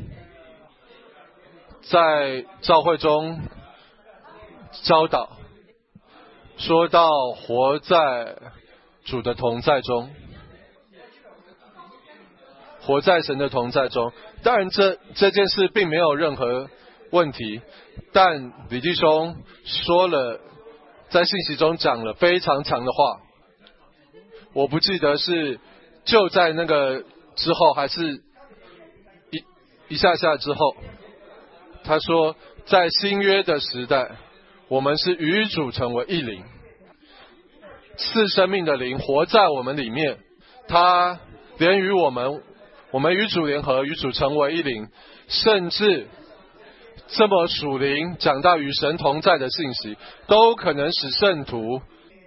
在教会中教导，说到活在主的同在中，活在神的同在中。当然这件事并没有任何问题，但李弟兄说了，在信息中讲了非常长的话，我不记得是就在那个之后还是一下下之后。他说在新约的时代，我们是与主成为一灵，赐生命的灵活在我们里面，他连于我们与主联合，与主成为一灵，甚至这么属灵讲到与神同在的信息，都可能使圣徒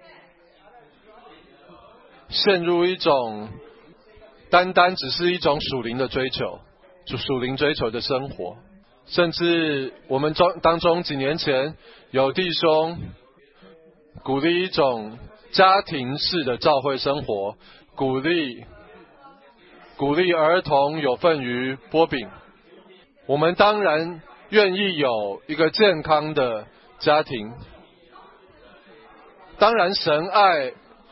陷入一种单单只是一种属灵的追求，属灵追求的生活。甚至我们当中几年前有弟兄鼓励一种家庭式的教会生活，鼓励儿童有份于擘饼。我们当然愿意有一个健康的家庭，当然神爱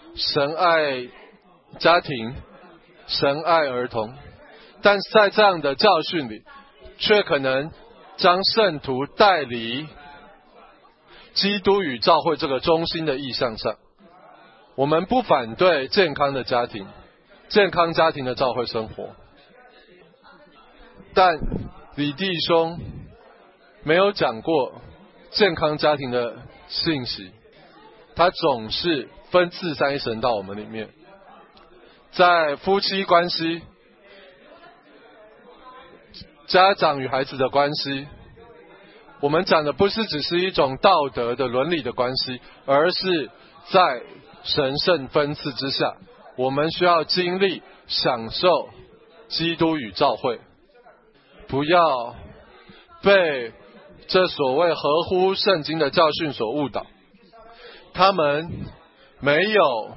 家庭，神爱儿童，但在这样的教训里，却可能将圣徒带离基督与教会这个中心的意向上。我们不反对健康的家庭，健康家庭的教会生活，但李弟兄没有讲过健康家庭的信息，他总是分次三神到我们里面。在夫妻关系、家长与孩子的关系，我们讲的不是只是一种道德的伦理的关系，而是在神圣分次之下，我们需要经历享受基督与教会，不要被这所谓合乎圣经的教训所误导。他们没有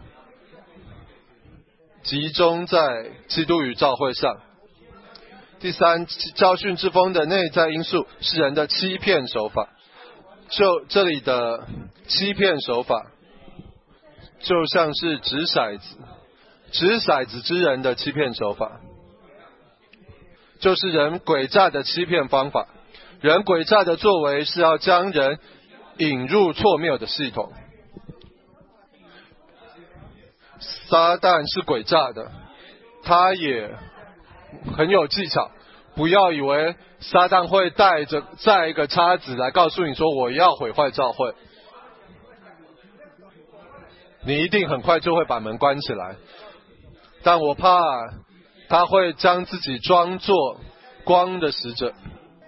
集中在基督与教会上。第三，教训之风的内在因素是人的欺骗手法。就这里的欺骗手法，就像是掷骰子之人的欺骗手法，就是人诡诈的欺骗方法。人诡诈的作为是要将人引入错谬的系统。撒旦是诡诈的，他也很有技巧。不要以为撒旦会载一个叉子来告诉你说我要毁坏教会，你一定很快就会把门关起来。但我怕他会将自己装作光的使者，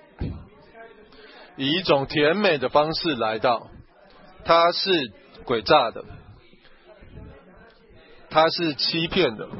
以一种甜美的方式来到，他是诡诈的。 它是欺骗的，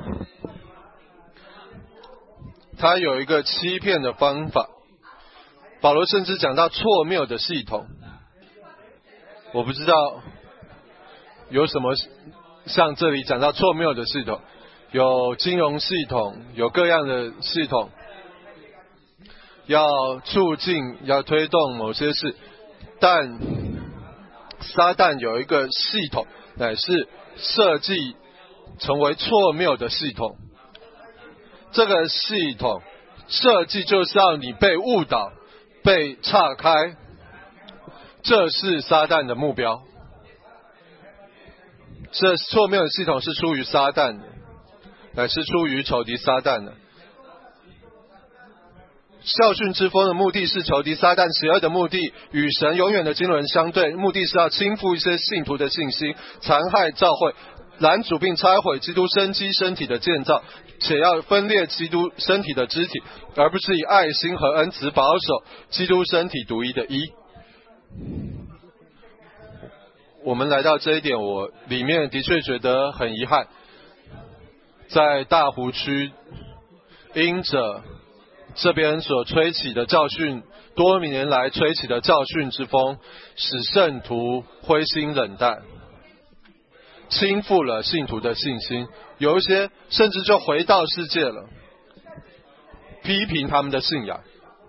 它有一个欺骗的方法。保罗甚至讲到错谬的系统，我不知道有什么像这里讲到错谬的系统，有金融系统，有各样的系统，要促进要推动某些事，但撒旦有一个系统乃是设计成为错谬的系统。这个系统设计就是要你被误导，被岔开，这是撒旦的目标。这错谬的系统是出于撒旦的，乃是出于仇敌撒旦的。教训之风的目的是仇敌撒旦邪恶的目的，与神永远的经纶相对，目的是要倾覆一些信徒的信心，残害教会，拦阻并拆毁基督生机身体的建造，且要分裂基督身体的肢体，而不是以爱心和恩慈保守基督身体独一的一。我们来到这一点，我里面的确觉得很遗憾，在大湖区因着这边所吹起的教训，多年来吹起的教训之风，使圣徒灰心冷淡，倾覆了信徒的信心，有一些甚至就回到世界了，批评他们的信仰。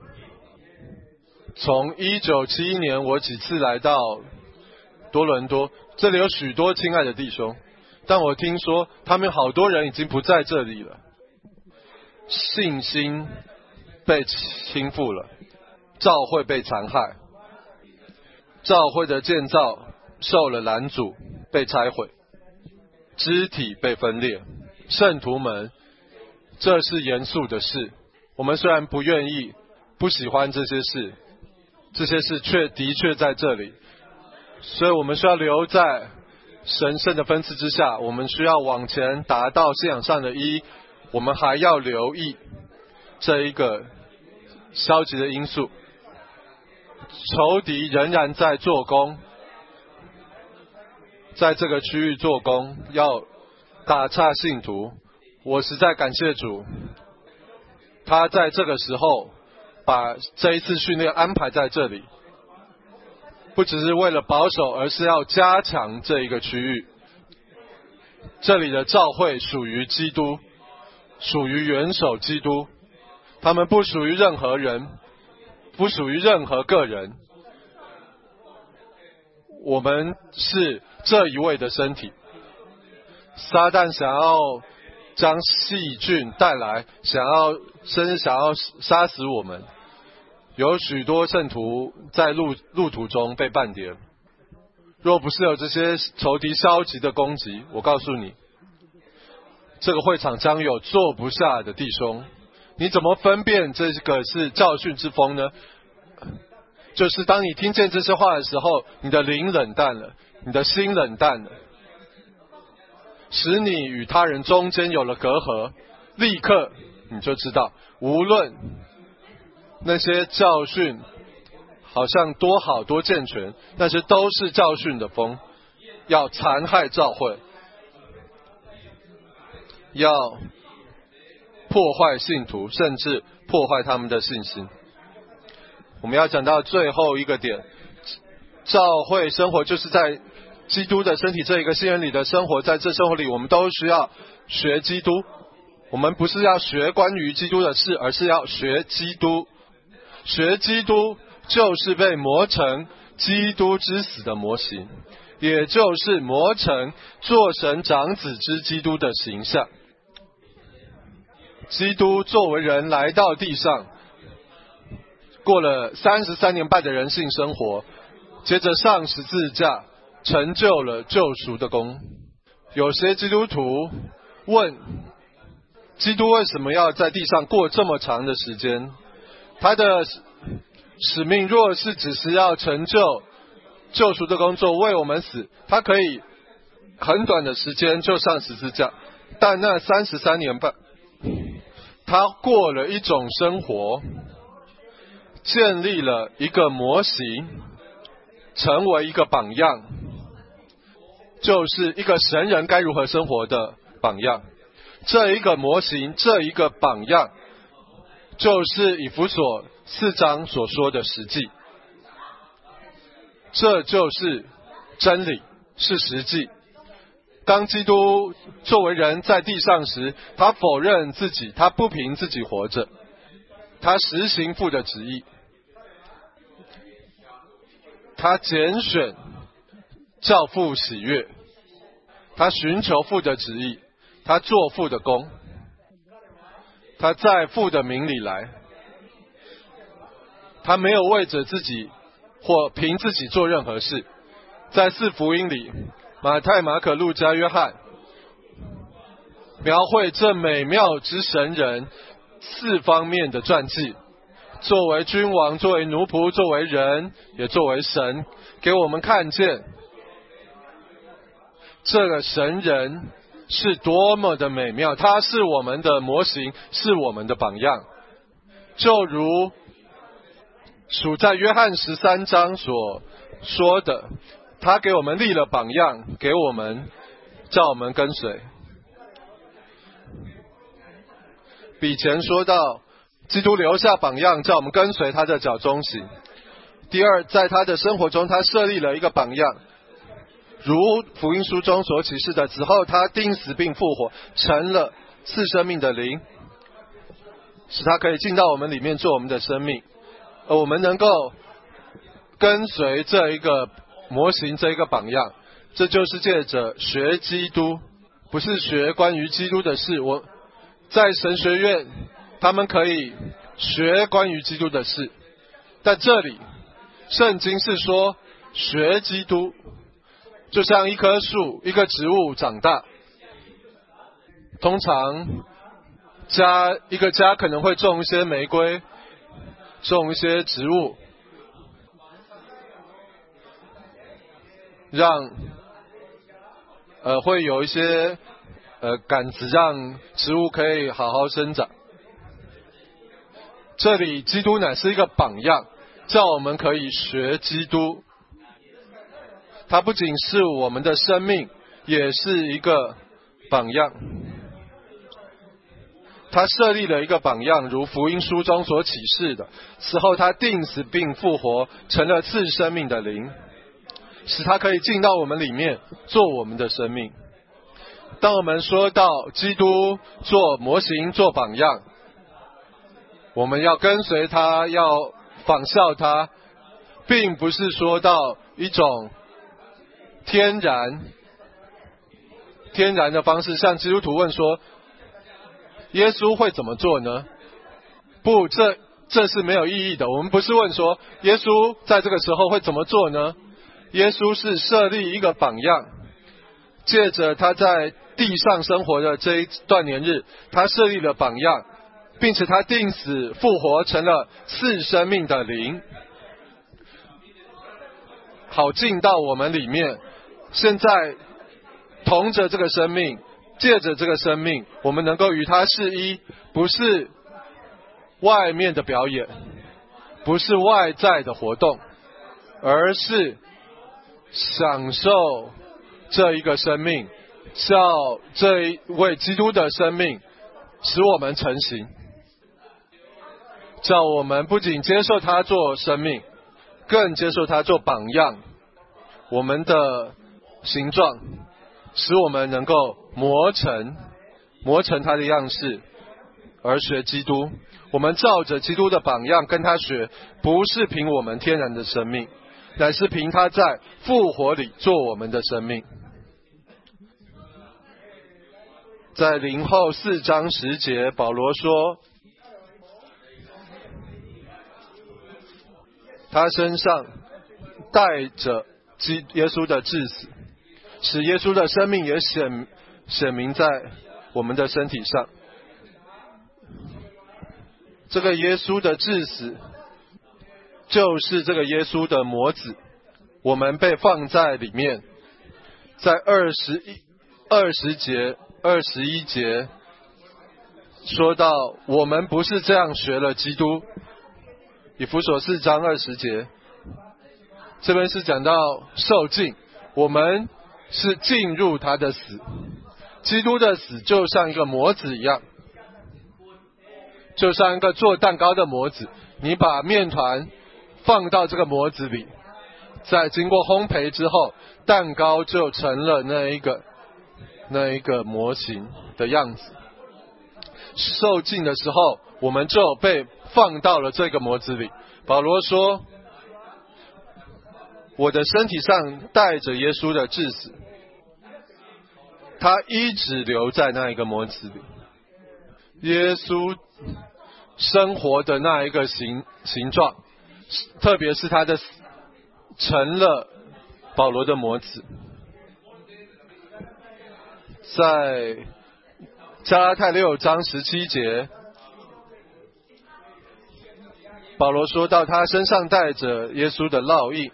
从1971年我几次来到多伦多，这里有许多亲爱的弟兄，但我听说他们好多人已经不在这里了，信心被倾覆了，教会被残害，教会的建造受了拦阻，被拆毁，肢体被分裂。圣徒们，这是严肃的事。我们虽然不愿意，不喜欢这些事，这些事却的确在这里，所以我们需要留在神圣的分赐之下，我们需要往前达到信仰上的一，我们还要留意这一个消极的因素。仇敌仍然在做工，在这个区域做工，要打岔信徒。我实在感谢主，他在这个时候把这一次训练安排在这里，不只是为了保守，而是要加强这一个区域。这里的教会属于基督，属于元首基督，他们不属于任何人，不属于任何个人。我们是这一位的身体。撒旦想要将细菌带来，甚至想要杀死我们。有许多圣徒在路途中被绊跌。若不是有这些仇敌消极的攻击，我告诉你，这个会场将有坐不下的弟兄。你怎么分辨这个是教训之风呢？就是当你听见这些话的时候，你的灵冷淡了，你的心冷淡了，使你与他人中间有了隔阂，立刻你就知道，无论那些教训好像多好多健全，但是都是教训的风，要残害教会，要破坏信徒，甚至破坏他们的信心。我们要讲到最后一个点，教会生活就是在基督的身体这一个新人里的生活，在这生活里我们都需要学基督。我们不是要学关于基督的事，而是要学基督。学基督就是被磨成基督之死的模型，也就是磨成做神长子之基督的形象。基督作为人来到地上，过了33年半的人性生活，接着上十字架，成就了救赎的功。有些基督徒问，基督为什么要在地上过这么长的时间？他的使命若是只是要成就救赎的工作，为我们死，他可以很短的时间就上十字架，但那33年半，他过了一种生活，建立了一个模型，成为一个榜样，就是一个神人该如何生活的榜样。这一个模型，这一个榜样，就是以弗所4章所说的实际。这就是真理，是实际。当基督作为人在地上时，他否认自己，他不凭自己活着，他实行父的旨意，他拣选叫父喜悦，他寻求父的旨意，他做父的工，他在父的名里来，他没有为着自己或凭自己做任何事。在4福音里，马太、马可、路加、约翰描绘这美妙之神人4方面的传记，作为君王，作为奴仆，作为人，也作为神，给我们看见这个神人是多么的美妙。他是我们的模型，是我们的榜样。就如属在约翰13章所说的，他给我们立了榜样，给我们叫我们跟随。比前说到基督留下榜样，叫我们跟随他的脚中行。第二，在他的生活中，他设立了一个榜样，如福音书中所启示的，此后他钉死并复活，成了赐生命的灵，使他可以进到我们里面做我们的生命，而我们能够跟随这一个模型，这一个榜样。这就是借着学基督，不是学关于基督的事。我在神学院他们可以学关于基督的事，但这里圣经是说学基督，就像一棵树一个植物长大，通常一个家可能会种一些玫瑰，种一些植物，让会有一些杆子让植物可以好好生长。这里基督乃是一个榜样，叫我们可以学基督。它不仅是我们的生命，也是一个榜样。他设立了一个榜样，如福音书中所启示的，此后他钉死并复活，成了赐生命的灵，使他可以进到我们里面，做我们的生命。当我们说到基督做模型，做榜样，我们要跟随他，要仿效他，并不是说到一种天然的方式。像基督徒问说，耶稣会怎么做呢？不，这是没有意义的。我们不是问说耶稣在这个时候会怎么做呢？耶稣是设立一个榜样，借着他在地上生活的这一段年日，他设立了榜样，并且他钉死复活，成了赐生命的灵，好进到我们里面。现在同着这个生命，借着这个生命，我们能够与他是一，不是外面的表演，不是外在的活动，而是享受这一个生命，叫这一位基督的生命使我们成型，叫我们不仅接受他做生命，更接受他做榜样。我们的形状使我们能够磨成他的样式，而学基督。我们照着基督的榜样跟他学，不是凭我们天然的生命，乃是凭他在复活里做我们的生命。在林后4章10节，保罗说，他身上带着耶稣的致死，使耶稣的生命也显明在我们的身体上。这个耶稣的致死，就是这个耶稣的模子，我们被放在里面。在20节、21节说到，我们不是这样学了基督。以弗所4章20节，这边是讲到受浸，我们是进入他的死， 基督的死就像一个模子一样，就像一个做蛋糕的模子，你把面团放到这个模子里，在经过烘焙之后，蛋糕就成了那一个模型的样子。受尽的时候，我们就被放到了这个模子里。保罗说，我的身体上带着耶稣的致死，他一直留在那一个模子里。耶稣生活的那一个形状，特别是他的死成了保罗的模子。在加拉太6章17节，保罗说到他身上带着耶稣的烙印。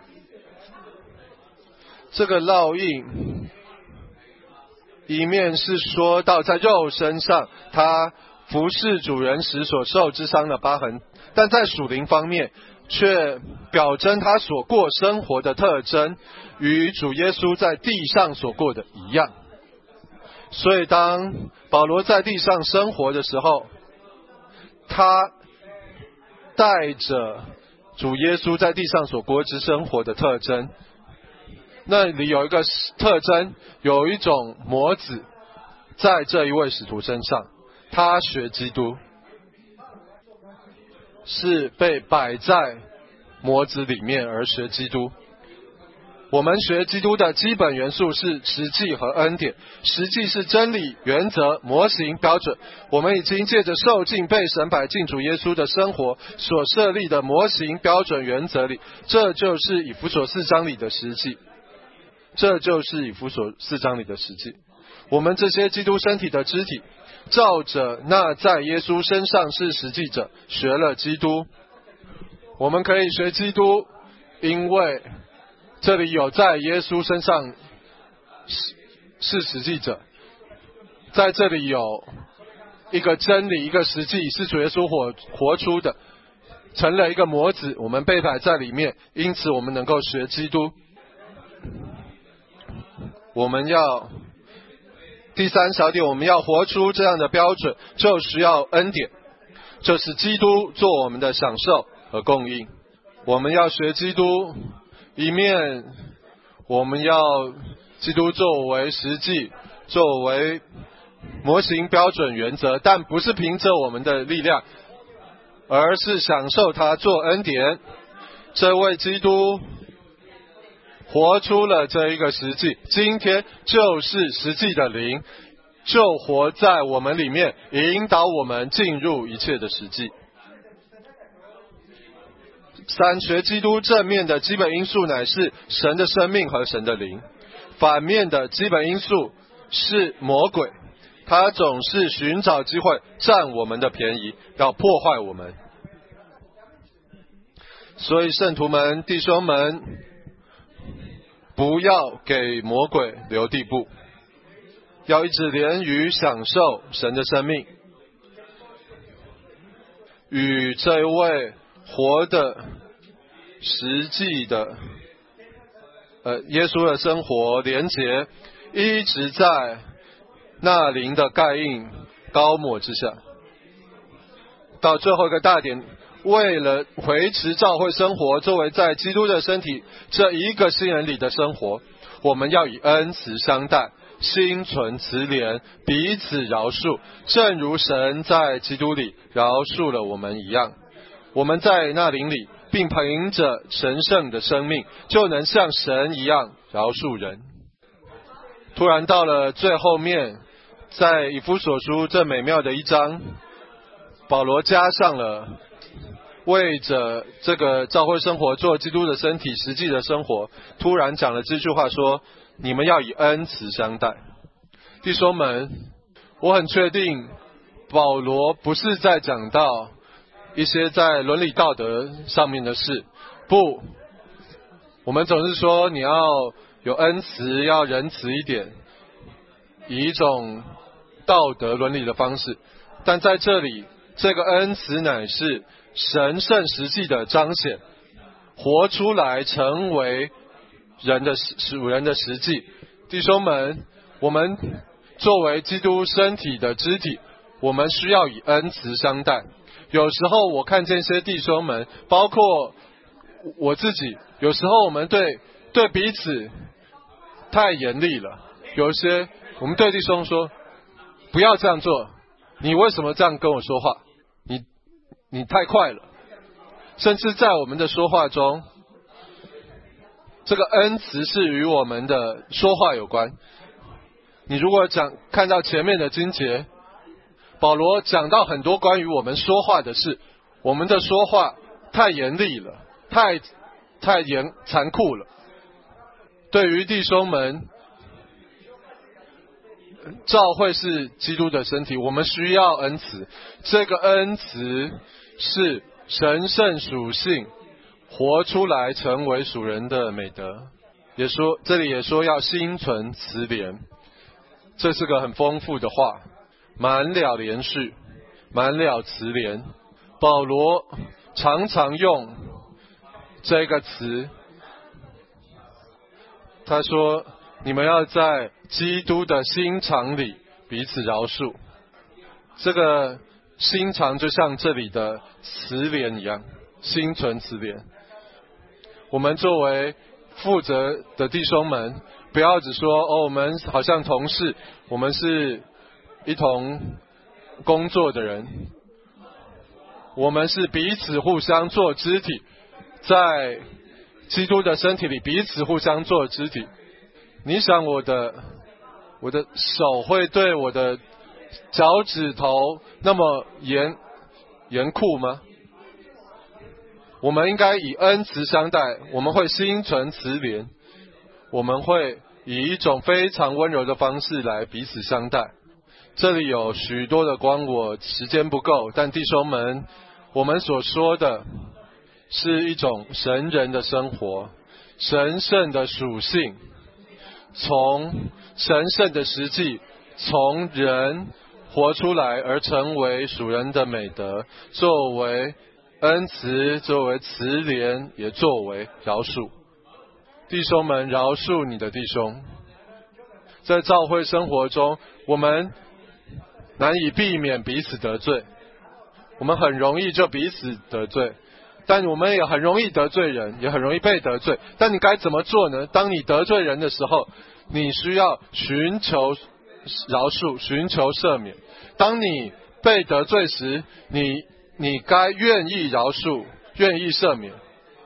这个烙印一面是说到在肉身上他服侍主人时所受之伤的疤痕，但在属灵方面却表征他所过生活的特征与主耶稣在地上所过的一样。所以当保罗在地上生活的时候，他带着主耶稣在地上所过之生活的特征。那里有一个特征，有一种模子在这一位使徒身上，他学基督，是被摆在模子里面而学基督。我们学基督的基本元素是实际和恩典。实际是真理、原则、模型、标准。我们已经借着受尽被神摆进主耶稣的生活所设立的模型、标准、原则里，这就是以弗所4章里的实际。这就是以弗所4章里的实际。我们这些基督身体的肢体，照着那在耶稣身上是实际者，学了基督。我们可以学基督，因为这里有在耶稣身上是实际者，在这里有一个真理，一个实际是主耶稣活出的，成了一个模子，我们被摆在里面，因此我们能够学基督。我们要第3小点，我们要活出这样的标准，就需要恩典，就是基督做我们的享受和供应。我们要学基督，一面我们要基督作为实际，作为模型、标准、原则，但不是凭着我们的力量，而是享受他做恩典。这位基督活出了这一个实际，今天就是实际的灵，就活在我们里面，引导我们进入一切的实际。3、学基督正面的基本因素乃是神的生命和神的灵，反面的基本因素是魔鬼，他总是寻找机会占我们的便宜，要破坏我们。所以圣徒们、弟兄们，不要给魔鬼留地步，要一直连于享受神的生命，与这位活的实际的耶稣的生活连结，一直在那灵的盖印高抹之下。到最后一个大点，为了维持教会生活作为在基督的身体这一个新人里的生活，我们要以恩慈相待，心存慈怜，彼此饶恕，正如神在基督里饶恕了我们一样。我们在那灵里，并凭着神圣的生命，就能像神一样饶恕人。突然到了最后面，在以弗所书这美妙的一章，保罗加上了为着这个教会生活做基督的身体实际的生活，突然讲了这句话说，你们要以恩慈相待。弟兄们，我很确定保罗不是在讲到一些在伦理道德上面的事，不，我们总是说你要有恩慈，要仁慈一点，以一种道德伦理的方式，但在这里这个恩慈乃是神圣实际的彰显，活出来成为人的属人的实际。弟兄们，我们作为基督身体的肢体，我们需要以恩慈相待。有时候我看见一些弟兄们，包括我自己，有时候我们对彼此太严厉了。有些我们对弟兄说，不要这样做，你为什么这样跟我说话？你太快了。甚至在我们的说话中，这个恩慈是与我们的说话有关。你如果看到前面的经节，保罗讲到很多关于我们说话的事，我们的说话太严厉了，太残酷了。对于弟兄们，教会是基督的身体，我们需要恩慈。这个恩慈是神圣属性活出来，成为属人的美德。这里也说要心存慈怜，这是个很丰富的话，满了连续，满了慈怜。保罗常常用这个词，他说你们要在基督的心肠里彼此饶恕。这个心肠就像这里的慈怜一样，心存慈怜。我们作为负责的弟兄们，不要只说我们好像同事，我们是一同工作的人，我们是彼此互相做肢体，在基督的身体里彼此互相做肢体。你想我的手会对我的脚趾头那么严酷吗？我们应该以恩慈相待，我们会心存慈怜，我们会以一种非常温柔的方式来彼此相待。这里有许多的光，我时间不够，但弟兄们，我们所说的是一种神人的生活，神圣的属性，从神圣的实际，从人活出来而成为属人的美德，作为恩慈，作为慈怜，也作为饶恕。弟兄们，饶恕你的弟兄。在教会生活中，我们难以避免彼此得罪，我们很容易就彼此得罪，但我们也很容易得罪人，也很容易被得罪。但你该怎么做呢？当你得罪人的时候，你需要寻求饶恕，寻求赦免。当你被得罪时，你该愿意饶恕，愿意赦免。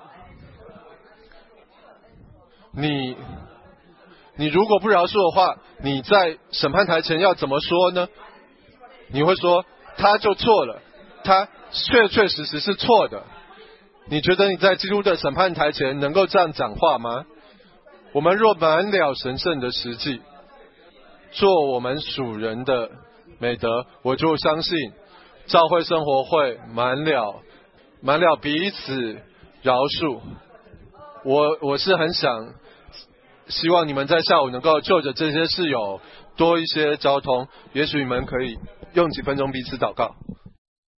你如果不饶恕的话，你在审判台前要怎么说呢？你会说他就错了，他确确实实是错的。你觉得你在基督的审判台前能够这样讲话吗？我们若满了神圣的实际，做我们属人的美德，我就相信教会生活会满了彼此饶恕。我是很希望你们在下午能够就着这些事有多一些交通，也许你们可以用几分钟彼此祷告。